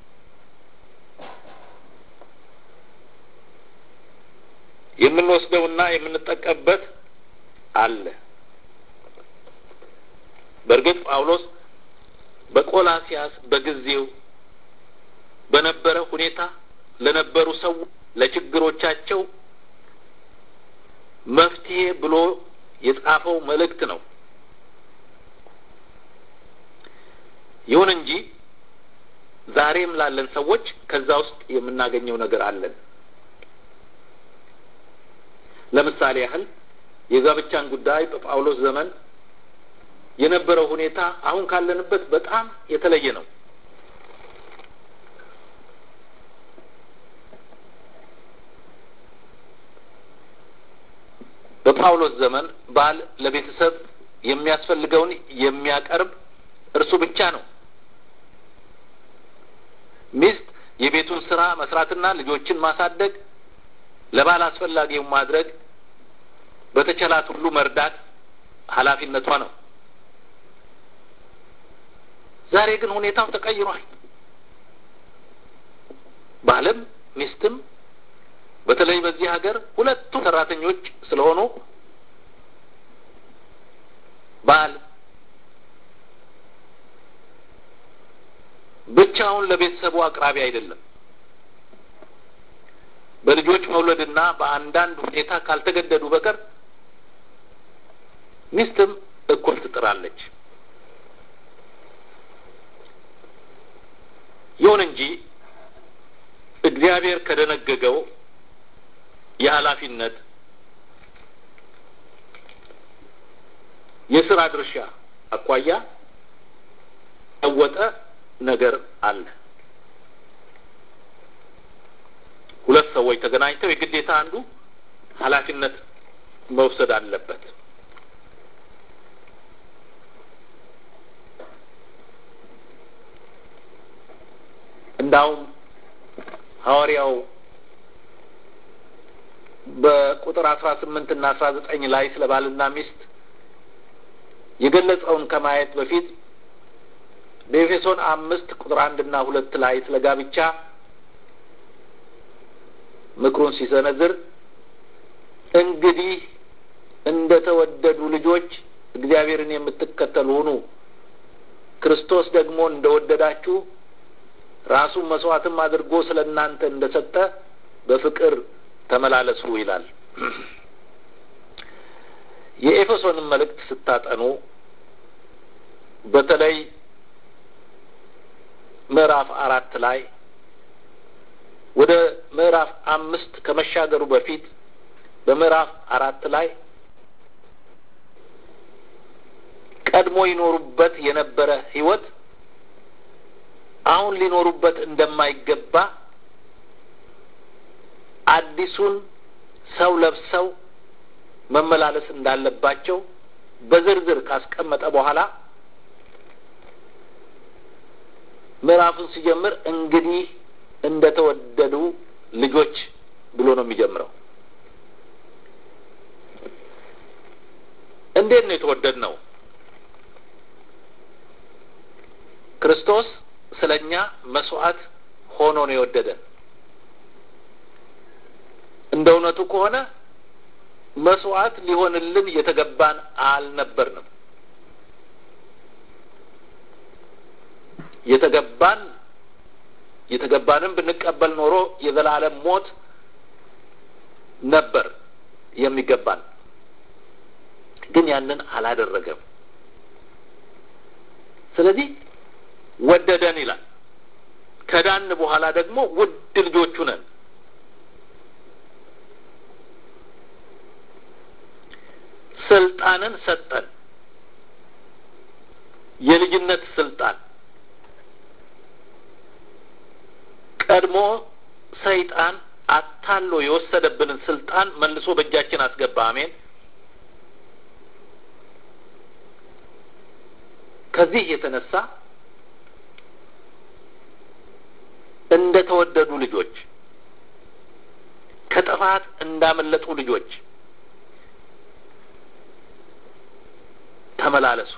የምንወስደውና የምንጠቀምበት አለ። በእርግጥ ጳውሎስ በቆላሲያስ በጊዜው በነበረ ሁኔታ ለነበሩ ሰው ለችግሮቻቸው መፍትሄ ብሎ የጻፈው መልእክት ነው። ይሁን እንጂ ዛሬም ላለን ሰዎች ከዛ ውስጥ የምናገኘው ነገር አለን። ለምሳሌ ያህል የጋብቻን ጉዳይ በጳውሎስ ዘመን የነበረው ሁኔታ አሁን ካለንበት በጣም የተለየ ነው። በጳውሎስ ዘመን ባል ለቤተሰብ የሚያስፈልገውን የሚያቀርብ እርሱ ብቻ ነው። ሚስት የቤቱን ስራ መስራትና ልጆችን ማሳደግ፣ ለባል አስፈላጊውን ማድረግ፣ በተቻላት ሁሉ መርዳት ኃላፊነቷ ነው። ዛሬ ግን ሁኔታው ተቀይሯል። ባልም ሚስትም በተለይ በዚህ ሀገር ሁለቱም ሰራተኞች ስለሆኑ ባል ብቻውን ለቤተሰቡ አቅራቢ አይደለም። በልጆች መውለድና በአንዳንድ ሁኔታ ካልተገደዱ በቀር ሚስትም እኩል ትጥራለች። ይሁን እንጂ እግዚአብሔር ከደነገገው የኃላፊነት የሥራ ድርሻ አኳያ ተወጠ ነገር አለ። ሁለት ሰዎች ተገናኝተው የግዴታ አንዱ ኃላፊነት መውሰድ አለበት። እንዳውም ሐዋርያው በቁጥር አስራ ስምንት እና አስራ ዘጠኝ ላይ ስለ ባልና ሚስት የገለጸውን ከማየት በፊት በኤፌሶን አምስት ቁጥር አንድ እና ሁለት ላይ ስለ ጋብቻ ምክሩን ሲሰነዝር እንግዲህ እንደተወደዱ ልጆች እግዚአብሔርን የምትከተሉ ሁኑ፣ ክርስቶስ ደግሞ እንደወደዳችሁ ራሱን መስዋዕትም አድርጎ ስለእናንተ እንደሰጠ በፍቅር ተመላለሱ ይላል። የኤፌሶንን መልእክት ስታጠኑ በተለይ ምዕራፍ አራት ላይ ወደ ምዕራፍ አምስት ከመሻገሩ በፊት በምዕራፍ አራት ላይ ቀድሞ ይኖሩበት የነበረ ህይወት አሁን ሊኖሩበት እንደማይገባ አዲሱን ሰው ለብሰው መመላለስ እንዳለባቸው በዝርዝር ካስቀመጠ በኋላ ምዕራፉን ሲጀምር እንግዲህ እንደተወደዱ ልጆች ብሎ ነው የሚጀምረው። እንዴት ነው የተወደድነው? ክርስቶስ ስለኛ መስዋዕት ሆኖ ነው የወደደን። እንደ እውነቱ ከሆነ መስዋዕት ሊሆንልን የተገባን አልነበርንም። የተገባን የተገባንን ብንቀበል ኖሮ የዘላለም ሞት ነበር የሚገባን፣ ግን ያንን አላደረገም። ስለዚህ ወደደን ይላል። ከዳን በኋላ ደግሞ ውድ ልጆቹ ነን። ስልጣንን ሰጠን፣ የልጅነት ስልጣን። ቀድሞ ሰይጣን አታሎ የወሰደብንን ስልጣን መልሶ በእጃችን አስገባ። አሜን። ከዚህ የተነሳ እንደተወደዱ ልጆች፣ ከጥፋት እንዳመለጡ ልጆች ተመላለሱ።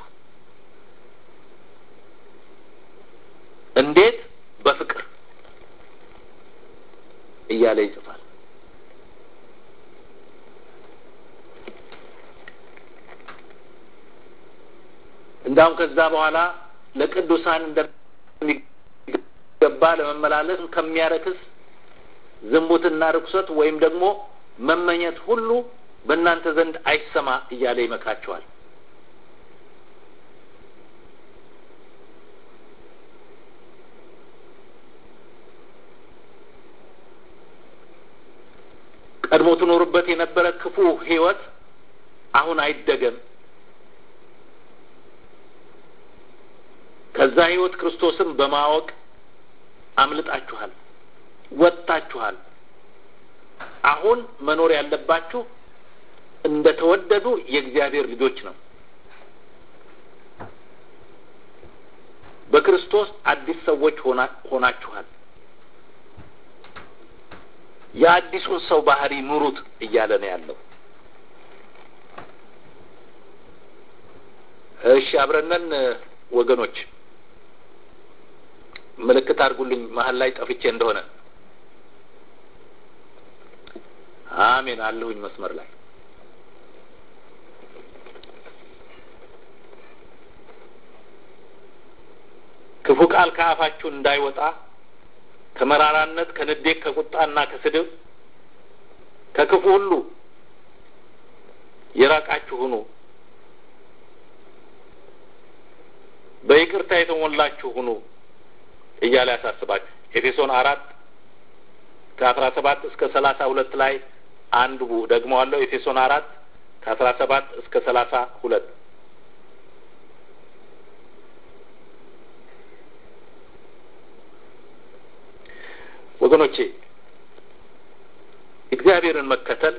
እንዴት? በፍቅር እያለ ይጽፋል። እንዳውም ከዛ በኋላ ለቅዱሳን እንደሚገባ ለመመላለስ ከሚያረክስ ዝሙትና ርኩሰት ወይም ደግሞ መመኘት ሁሉ በእናንተ ዘንድ አይሰማ እያለ ይመካቸዋል። ቀድሞ ትኖርበት የነበረ ክፉ ህይወት አሁን አይደገም። ከዛ ህይወት ክርስቶስን በማወቅ አምልጣችኋል፣ ወጣችኋል። አሁን መኖር ያለባችሁ እንደተወደዱ የእግዚአብሔር ልጆች ነው። በክርስቶስ አዲስ ሰዎች ሆና ሆናችኋል። የአዲሱን ሰው ባህሪ ኑሩት እያለ ነው ያለው። እሺ አብረነን ወገኖች ምልክት አድርጉልኝ መሀል ላይ ጠፍቼ እንደሆነ። አሜን አለሁኝ መስመር ላይ። ክፉ ቃል ከአፋችሁ እንዳይወጣ ከመራራነት፣ ከንዴት፣ ከቁጣና ከስድብ ከክፉ ሁሉ የራቃችሁ ሁኑ። በይቅርታ የተሞላችሁ ሁኑ እያለ ያሳስባችሁ። ኤፌሶን አራት ከአስራ ሰባት እስከ ሰላሳ ሁለት ላይ አንዱ ደግሞ አለው። ኤፌሶን አራት ከአስራ ሰባት እስከ ሰላሳ ሁለት ወገኖቼ እግዚአብሔርን መከተል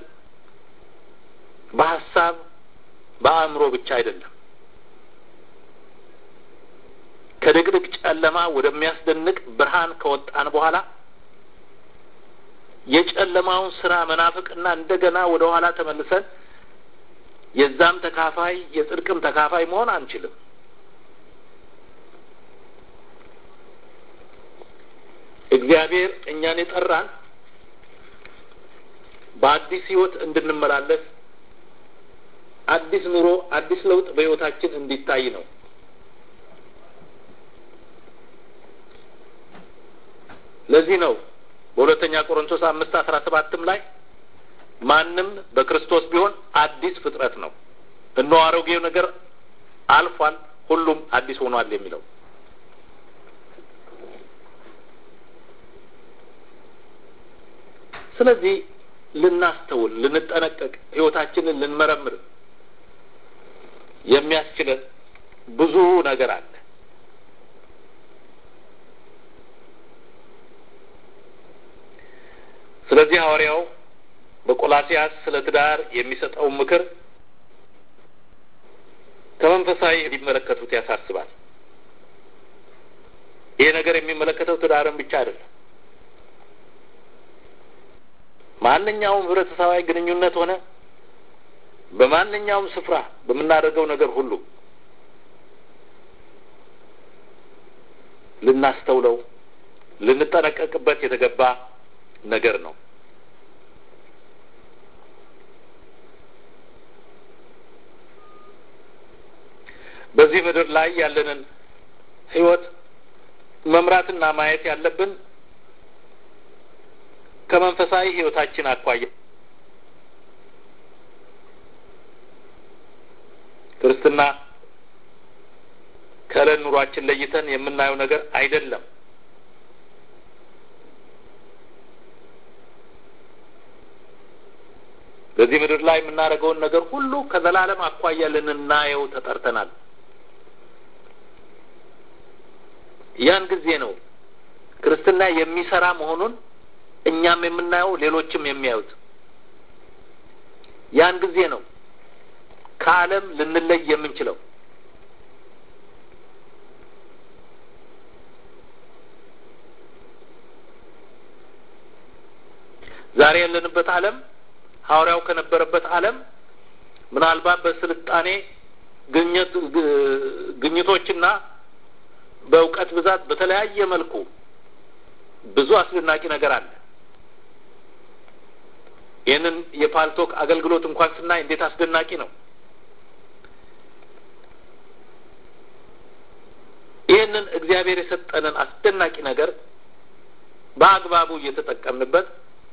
በሐሳብ በአእምሮ ብቻ አይደለም። ከድቅድቅ ጨለማ ወደሚያስደንቅ ብርሃን ከወጣን በኋላ የጨለማውን ስራ መናፍቅና እንደገና ወደ ኋላ ተመልሰን የዛም ተካፋይ የጽድቅም ተካፋይ መሆን አንችልም። እግዚአብሔር እኛን የጠራን በአዲስ ህይወት እንድንመላለስ፣ አዲስ ኑሮ፣ አዲስ ለውጥ በህይወታችን እንዲታይ ነው። ለዚህ ነው በሁለተኛ ቆሮንቶስ አምስት አስራ ሰባትም ላይ ማንም በክርስቶስ ቢሆን አዲስ ፍጥረት ነው፣ እነሆ አሮጌው ነገር አልፏል፣ ሁሉም አዲስ ሆኗል የሚለው። ስለዚህ ልናስተውል፣ ልንጠነቀቅ፣ ህይወታችንን ልንመረምር የሚያስችለን ብዙ ነገር አለ። ስለዚህ ሐዋርያው በቆላስይስ ስለ ትዳር የሚሰጠው ምክር ከመንፈሳዊ እንዲመለከቱት ያሳስባል። ይሄ ነገር የሚመለከተው ትዳርን ብቻ አይደለም። ማንኛውም ህብረተሰባዊ ግንኙነት ሆነ በማንኛውም ስፍራ በምናደርገው ነገር ሁሉ ልናስተውለው፣ ልንጠነቀቅበት የተገባ ነገር ነው። በዚህ ምድር ላይ ያለንን ህይወት መምራትና ማየት ያለብን ከመንፈሳዊ ህይወታችን አኳያ። ክርስትና ከዕለት ኑሯችን ለይተን የምናየው ነገር አይደለም። በዚህ ምድር ላይ የምናደርገውን ነገር ሁሉ ከዘላለም አኳያ ልናየው ተጠርተናል። ያን ጊዜ ነው ክርስትና የሚሰራ መሆኑን እኛም የምናየው፣ ሌሎችም የሚያዩት። ያን ጊዜ ነው ከዓለም ልንለይ የምንችለው። ዛሬ ያለንበት ዓለም ሐዋርያው ከነበረበት ዓለም ምናልባት በስልጣኔ ግኝት ግኝቶችና በእውቀት ብዛት በተለያየ መልኩ ብዙ አስደናቂ ነገር አለ። ይህንን የፓልቶክ አገልግሎት እንኳን ስናይ እንዴት አስደናቂ ነው! ይህንን እግዚአብሔር የሰጠንን አስደናቂ ነገር በአግባቡ እየተጠቀምንበት፣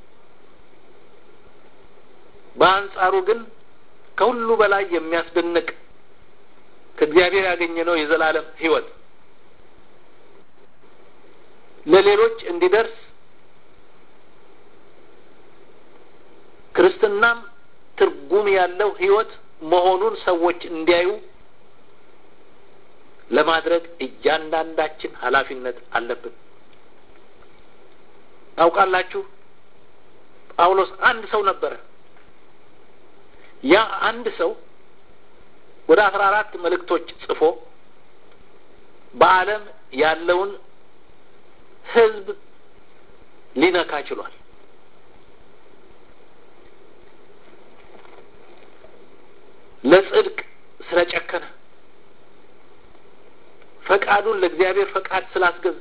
በአንጻሩ ግን ከሁሉ በላይ የሚያስደንቅ ከእግዚአብሔር ያገኘነው የዘላለም ህይወት ለሌሎች እንዲደርስ ክርስትናም ትርጉም ያለው ህይወት መሆኑን ሰዎች እንዲያዩ ለማድረግ እያንዳንዳችን ኃላፊነት አለብን። ታውቃላችሁ ጳውሎስ አንድ ሰው ነበረ። ያ አንድ ሰው ወደ አስራ አራት መልእክቶች ጽፎ በዓለም ያለውን ህዝብ ሊነካ ችሏል። ለጽድቅ ስለጨከነ፣ ፈቃዱን ለእግዚአብሔር ፈቃድ ስላስገዛ፣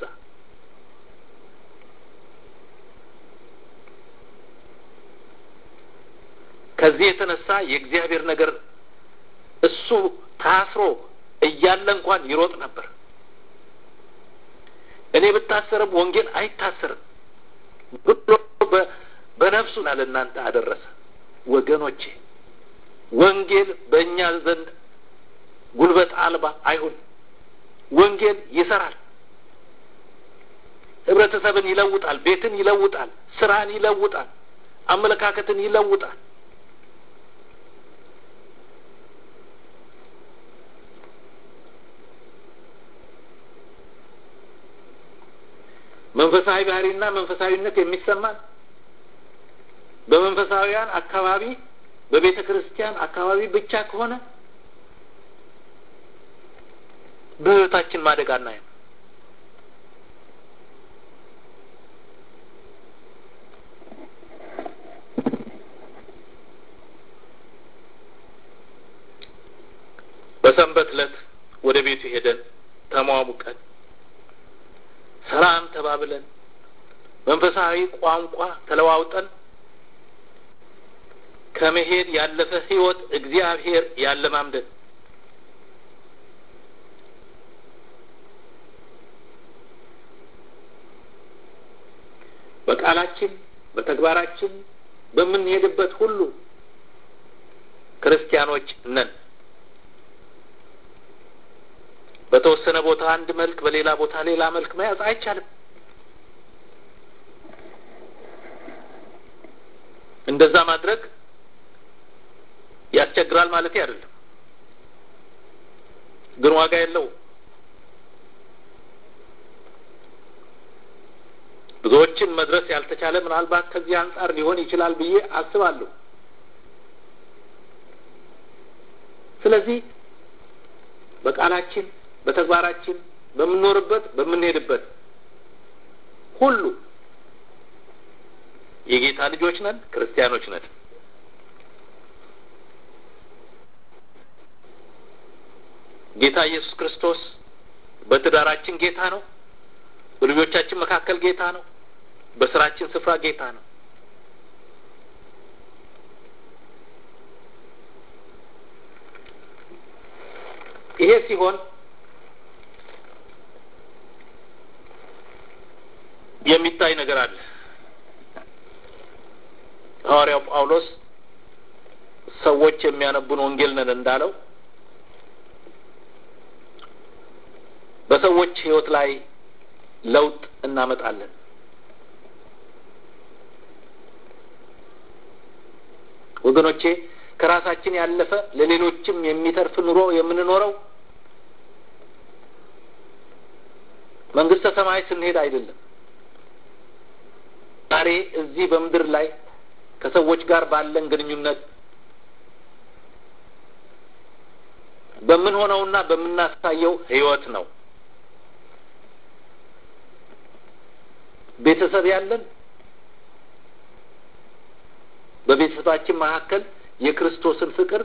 ከዚህ የተነሳ የእግዚአብሔር ነገር እሱ ታስሮ እያለ እንኳን ይሮጥ ነበር። እኔ ብታሰርም ወንጌል አይታሰርም ብሎ በነፍሱ ለእናንተ አደረሰ። ወገኖቼ ወንጌል በእኛ ዘንድ ጉልበት አልባ አይሁን። ወንጌል ይሰራል። ህብረተሰብን ይለውጣል፣ ቤትን ይለውጣል፣ ስራን ይለውጣል፣ አመለካከትን ይለውጣል። መንፈሳዊ ባህሪና መንፈሳዊነት የሚሰማን በመንፈሳዊያን አካባቢ በቤተ ክርስቲያን አካባቢ ብቻ ከሆነ በህይወታችን ማደግ አናይም። በሰንበት ዕለት ወደ ቤቱ ሄደን ተሟሙቀን ሰላም ተባብለን መንፈሳዊ ቋንቋ ተለዋውጠን ከመሄድ ያለፈ ህይወት እግዚአብሔር ያለማምደን። በቃላችን በተግባራችን በምንሄድበት ሁሉ ክርስቲያኖች ነን። በተወሰነ ቦታ አንድ መልክ በሌላ ቦታ ሌላ መልክ መያዝ አይቻልም። እንደዛ ማድረግ ያስቸግራል ማለት አይደለም፣ ግን ዋጋ የለውም። ብዙዎችን መድረስ ያልተቻለ ምናልባት ከዚህ አንፃር ሊሆን ይችላል ብዬ አስባለሁ። ስለዚህ በቃላችን በተግባራችን በመኖርበት በመንሄድበት ሁሉ የጌታ ልጆች ነን፣ ክርስቲያኖች ነን። ጌታ ኢየሱስ ክርስቶስ በትዳራችን ጌታ ነው፣ በልጆቻችን መካከል ጌታ ነው፣ በስራችን ስፍራ ጌታ ነው። ይሄ ሲሆን የሚታይ ነገር አለ። ሐዋርያው ጳውሎስ ሰዎች የሚያነቡን ወንጌል ነን እንዳለው በሰዎች ሕይወት ላይ ለውጥ እናመጣለን። ወገኖቼ ከራሳችን ያለፈ ለሌሎችም የሚተርፍ ኑሮ የምንኖረው መንግስተ ሰማይ ስንሄድ አይደለም። ዛሬ እዚህ በምድር ላይ ከሰዎች ጋር ባለን ግንኙነት በምንሆነውና በምናሳየው ሕይወት ነው። ቤተሰብ ያለን በቤተሰባችን መካከል የክርስቶስን ፍቅር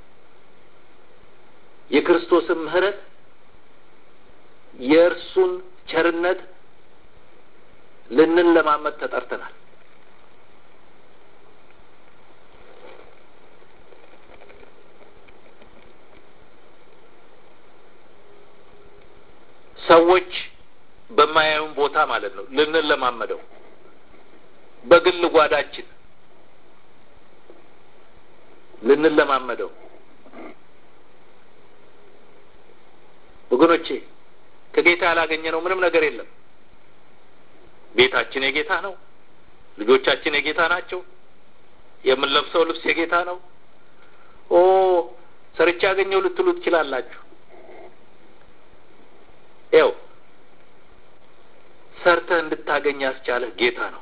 የክርስቶስን ምሕረት የእርሱን ቸርነት ልንለማመድ ተጠርተናል። ሰዎች በማያዩን ቦታ ማለት ነው ልንለማመደው። በግል ጓዳችን ልንለማመደው። ወገኖቼ ከጌታ ያላገኘነው ምንም ነገር የለም። ቤታችን የጌታ ነው፣ ልጆቻችን የጌታ ናቸው፣ የምንለብሰው ልብስ የጌታ ነው። ኦ ሰርቻ ያገኘው ልትሉ ትችላላችሁ። ያው ሰርተህ እንድታገኝ ያስቻለህ ጌታ ነው።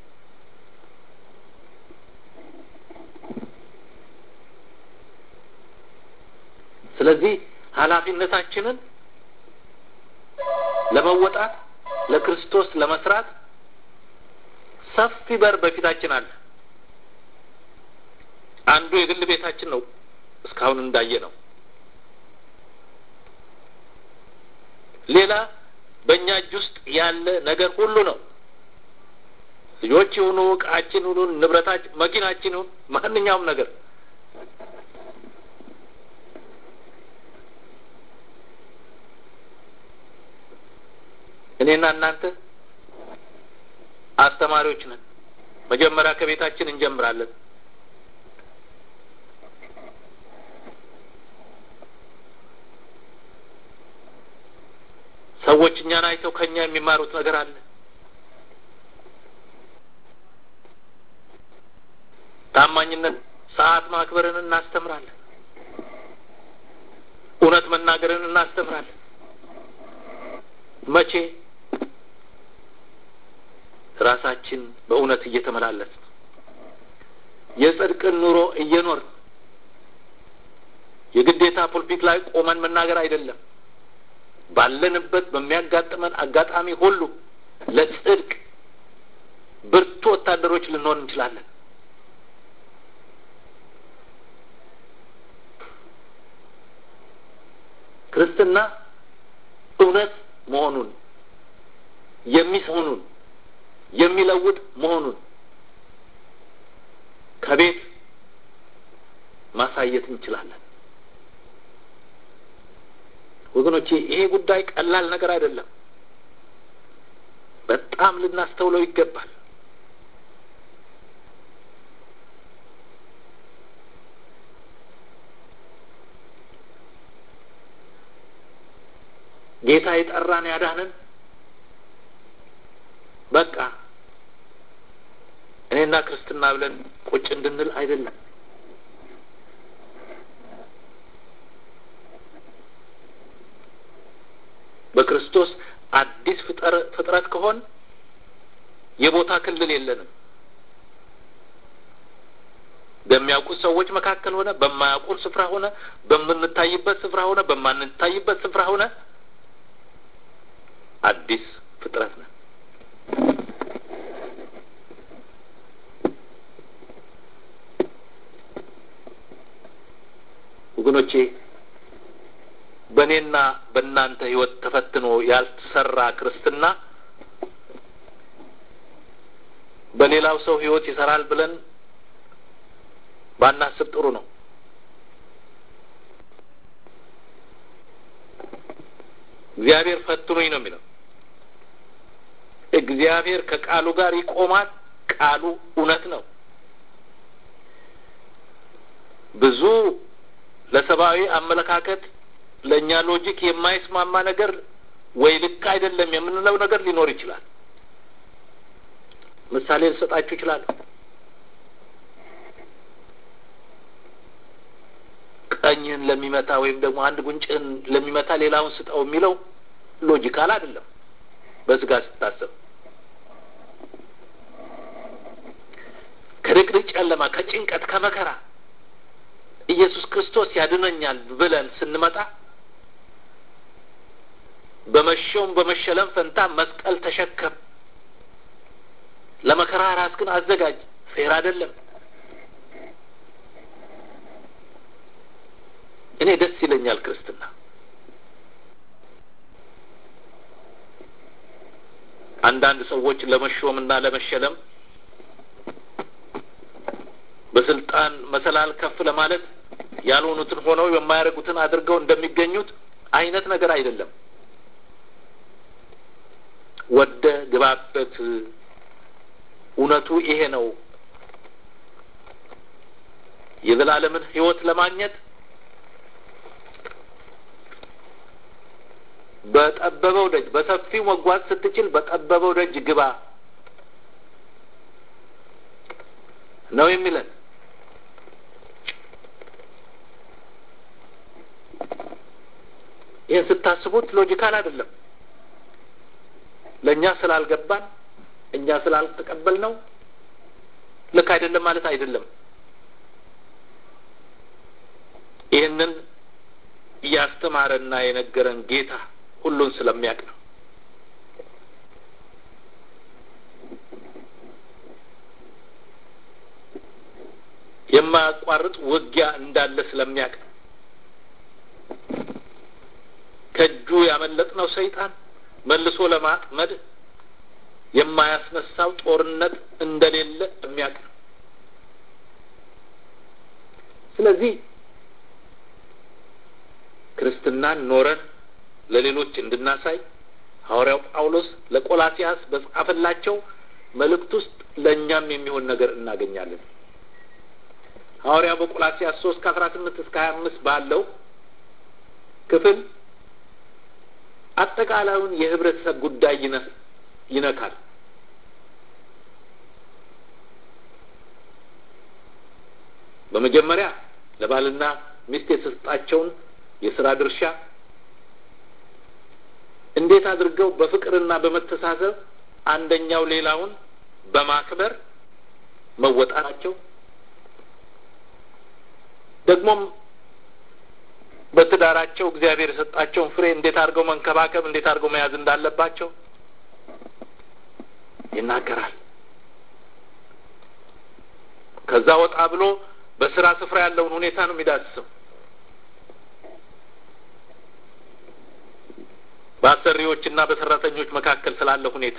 ስለዚህ ኃላፊነታችንን ለመወጣት ለክርስቶስ ለመስራት ሰፊ በር በፊታችን አለ። አንዱ የግል ቤታችን ነው እስካሁን እንዳየነው። ሌላ በእኛ እጅ ውስጥ ያለ ነገር ሁሉ ነው። ልጆች ይሁኑ፣ ዕቃችን ይሁኑ፣ ንብረታችን፣ መኪናችን ይሁን፣ ማንኛውም ነገር እኔና እናንተ አስተማሪዎች ነን። መጀመሪያ ከቤታችን እንጀምራለን። ሰዎች እኛን አይተው ከኛ የሚማሩት ነገር አለ። ታማኝነት፣ ሰዓት ማክበርን እናስተምራለን። እውነት መናገርን እናስተምራለን። መቼ ራሳችን በእውነት እየተመላለስ የጽድቅን ኑሮ እየኖር የግዴታ ፑልፒት ላይ ቆመን መናገር አይደለም። ባለንበት በሚያጋጥመን አጋጣሚ ሁሉ ለጽድቅ ብርቱ ወታደሮች ልንሆን እንችላለን። ክርስትና እውነት መሆኑን የሚሰሙኑን የሚለውጥ መሆኑን ከቤት ማሳየት እንችላለን። ወገኖቼ ይሄ ጉዳይ ቀላል ነገር አይደለም። በጣም ልናስተውለው ይገባል። ጌታ የጠራን ያዳነን በቃ እኔና ክርስትና ብለን ቁጭ እንድንል አይደለም። በክርስቶስ አዲስ ፍጥረት ከሆን የቦታ ክልል የለንም። በሚያውቁ ሰዎች መካከል ሆነ በማያውቁ ስፍራ ሆነ በምንታይበት ስፍራ ሆነ በማንታይበት ስፍራ ሆነ አዲስ ፍጥረት ነን። ወገኖቼ በእኔና በእናንተ ህይወት ተፈትኖ ያልተሰራ ክርስትና በሌላው ሰው ህይወት ይሰራል ብለን ባናስብ ጥሩ ነው። እግዚአብሔር ፈትኖኝ ነው የሚለው። እግዚአብሔር ከቃሉ ጋር ይቆማል። ቃሉ እውነት ነው። ብዙ ለሰባዊ አመለካከት ለኛ ሎጂክ የማይስማማ ነገር ወይ ልክ አይደለም የምንለው ነገር ሊኖር ይችላል። ምሳሌ ልሰጣችሁ ይችላል። ቀኝን ለሚመታ ወይም ደግሞ አንድ ጉንጭን ለሚመታ ሌላውን ስጠው የሚለው ሎጂካል አይደለም በስጋ ስታሰብ። ከድቅድቅ ጨለማ ከጭንቀት ከመከራ ኢየሱስ ክርስቶስ ያድነኛል ብለን ስንመጣ በመሸውም በመሸለም ፈንታ መስቀል ተሸከም፣ ለመከራ ራስህን አዘጋጅ ፌር አይደለም። እኔ ደስ ይለኛል ክርስትና። አንዳንድ ሰዎች ለመሾምና ለመሸለም በስልጣን መሰላል ከፍ ለማለት ያልሆኑትን ሆነው የማያደርጉትን አድርገው እንደሚገኙት አይነት ነገር አይደለም። ወደ ግባበት እውነቱ ይሄ ነው። የዘላለምን ህይወት ለማግኘት በጠበበው ደጅ በሰፊው መጓዝ ስትችል በጠበበው ደጅ ግባ ነው የሚለን። ይሄን ስታስቡት ሎጂካል አይደለም። ለኛ ስላልገባን እኛ ስላልተቀበልነው ልክ አይደለም ማለት አይደለም። ይሄንን ያስተማረና የነገረን ጌታ ሁሉን ስለሚያውቅ ነው። የማያቋርጥ ውጊያ እንዳለ ስለሚያውቅ ነው። ከእጁ ያመለጥነው ሰይጣን መልሶ ለማጥመድ የማያስነሳው ጦርነት እንደሌለ የሚያውቅ ነው። ስለዚህ ክርስትናን ኖረን ለሌሎች እንድናሳይ ሐዋርያው ጳውሎስ ለቆላሲያስ በጻፈላቸው መልእክት ውስጥ ለኛም የሚሆን ነገር እናገኛለን። ሐዋርያው በቆላሲያስ ሶስት ከአስራ ስምንት እስከ ሀያ አምስት ባለው ክፍል አጠቃላዩን የህብረተሰብ ጉዳይ ይነካል። በመጀመሪያ ለባልና ሚስት የተሰጣቸውን የሥራ ድርሻ እንዴት አድርገው በፍቅርና በመተሳሰብ አንደኛው ሌላውን በማክበር መወጣታቸው፣ ደግሞም በትዳራቸው እግዚአብሔር የሰጣቸውን ፍሬ እንዴት አድርገው መንከባከብ እንዴት አድርገው መያዝ እንዳለባቸው ይናገራል። ከዛ ወጣ ብሎ በስራ ስፍራ ያለውን ሁኔታ ነው የሚዳስሰው። በአሰሪዎችና በሰራተኞች መካከል ስላለ ሁኔታ፣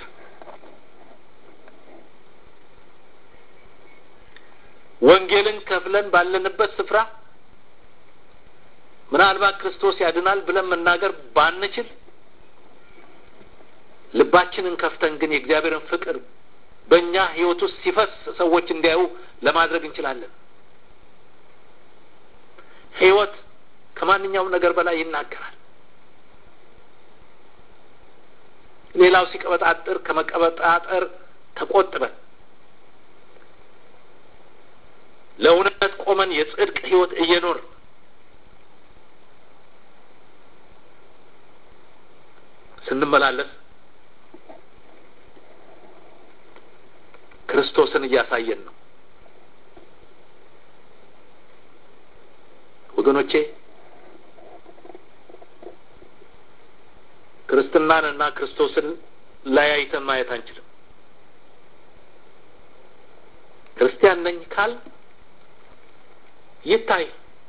ወንጌልን ከፍለን ባለንበት ስፍራ ምናልባት ክርስቶስ ያድናል ብለን መናገር ባንችል ልባችንን ከፍተን ግን የእግዚአብሔርን ፍቅር በእኛ ህይወት ውስጥ ሲፈስ ሰዎች እንዲያዩ ለማድረግ እንችላለን። ህይወት ከማንኛውም ነገር በላይ ይናገራል። ሌላው ሲቀበጣጥር ከመቀበጣጠር ተቆጥበን ለእውነት ቆመን የጽድቅ ሕይወት እየኖር ስንመላለስ ክርስቶስን እያሳየን ነው። ወገኖቼ ክርስትናንና ክርስቶስን ለያይተን ማየት አንችልም። ክርስቲያን ነኝ ካል ይታይ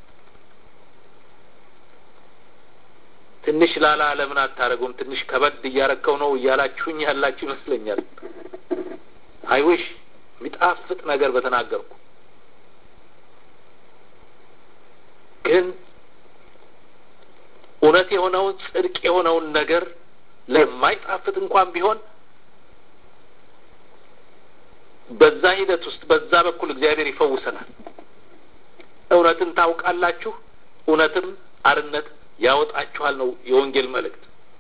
ትንሽ ላላ ለምን አታረጉም ትንሽ ከበድ እያረከው ነው እያላችሁኝ ያላችሁ ይመስለኛል። አይዊሽ ሚጣፍጥ ነገር በተናገርኩ ግን እውነት የሆነው ጽድቅ የሆነው ነገር ለማይጣፍጥ እንኳን ቢሆን በዛ ሂደት ውስጥ በዛ በኩል እግዚአብሔር ይፈውሰናል። እውነትን ታውቃላችሁ እውነትም አርነት ያወጣችኋል ነው የወንጌል መልእክት።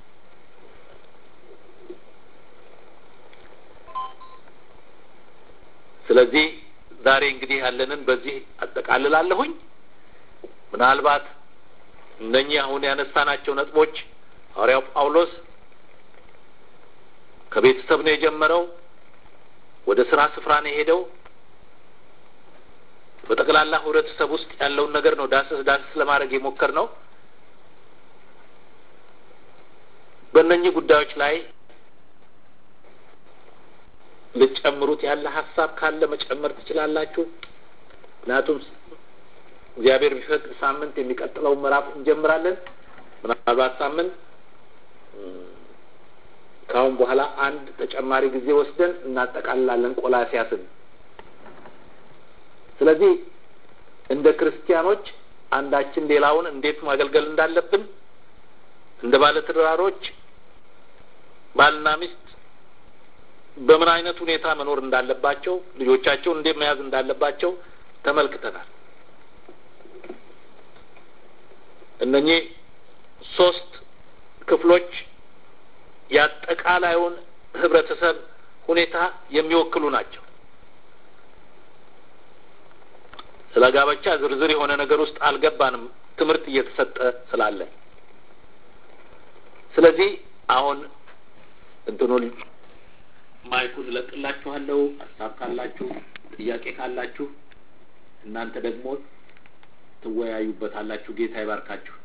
ስለዚህ ዛሬ እንግዲህ ያለንን በዚህ አጠቃልላለሁኝ። ምናልባት እነኚህ አሁን ያነሳናቸው ነጥቦች ሐዋርያው ጳውሎስ ከቤተሰብ ነው የጀመረው፣ ወደ ሥራ ስፍራ ነው የሄደው፣ በጠቅላላ ህብረተሰብ ውስጥ ያለውን ነገር ነው ዳሰስ ዳሰስ ለማድረግ የሞከር ነው። በእነኚህ ጉዳዮች ላይ ልጨምሩት ያለ ሐሳብ ካለ መጨመር ትችላላችሁ። ምክንያቱም እግዚአብሔር ቢፈቅድ ሳምንት የሚቀጥለው ምዕራፍ እንጀምራለን። ምናልባት ሳምንት ካሁን በኋላ አንድ ተጨማሪ ጊዜ ወስደን እናጠቃልላለን ቆላስይስን። ስለዚህ እንደ ክርስቲያኖች አንዳችን ሌላውን እንዴት ማገልገል እንዳለብን፣ እንደ ባለ ትዳሮች ባልና ሚስት በምን አይነት ሁኔታ መኖር እንዳለባቸው፣ ልጆቻቸውን እንዴት መያዝ እንዳለባቸው ተመልክተናል። እነኚህ ሶስት ክፍሎች ያጠቃላዩን ህብረተሰብ ሁኔታ የሚወክሉ ናቸው። ስለ ጋብቻ ዝርዝር የሆነ ነገር ውስጥ አልገባንም ትምህርት እየተሰጠ ስላለ። ስለዚህ አሁን እንትኑን ማይኩን ለቅላችኋለሁ። ሐሳብ ካላችሁ ጥያቄ ካላችሁ እናንተ ደግሞ ትወያዩበታላችሁ። ጌታ ይባርካችሁ።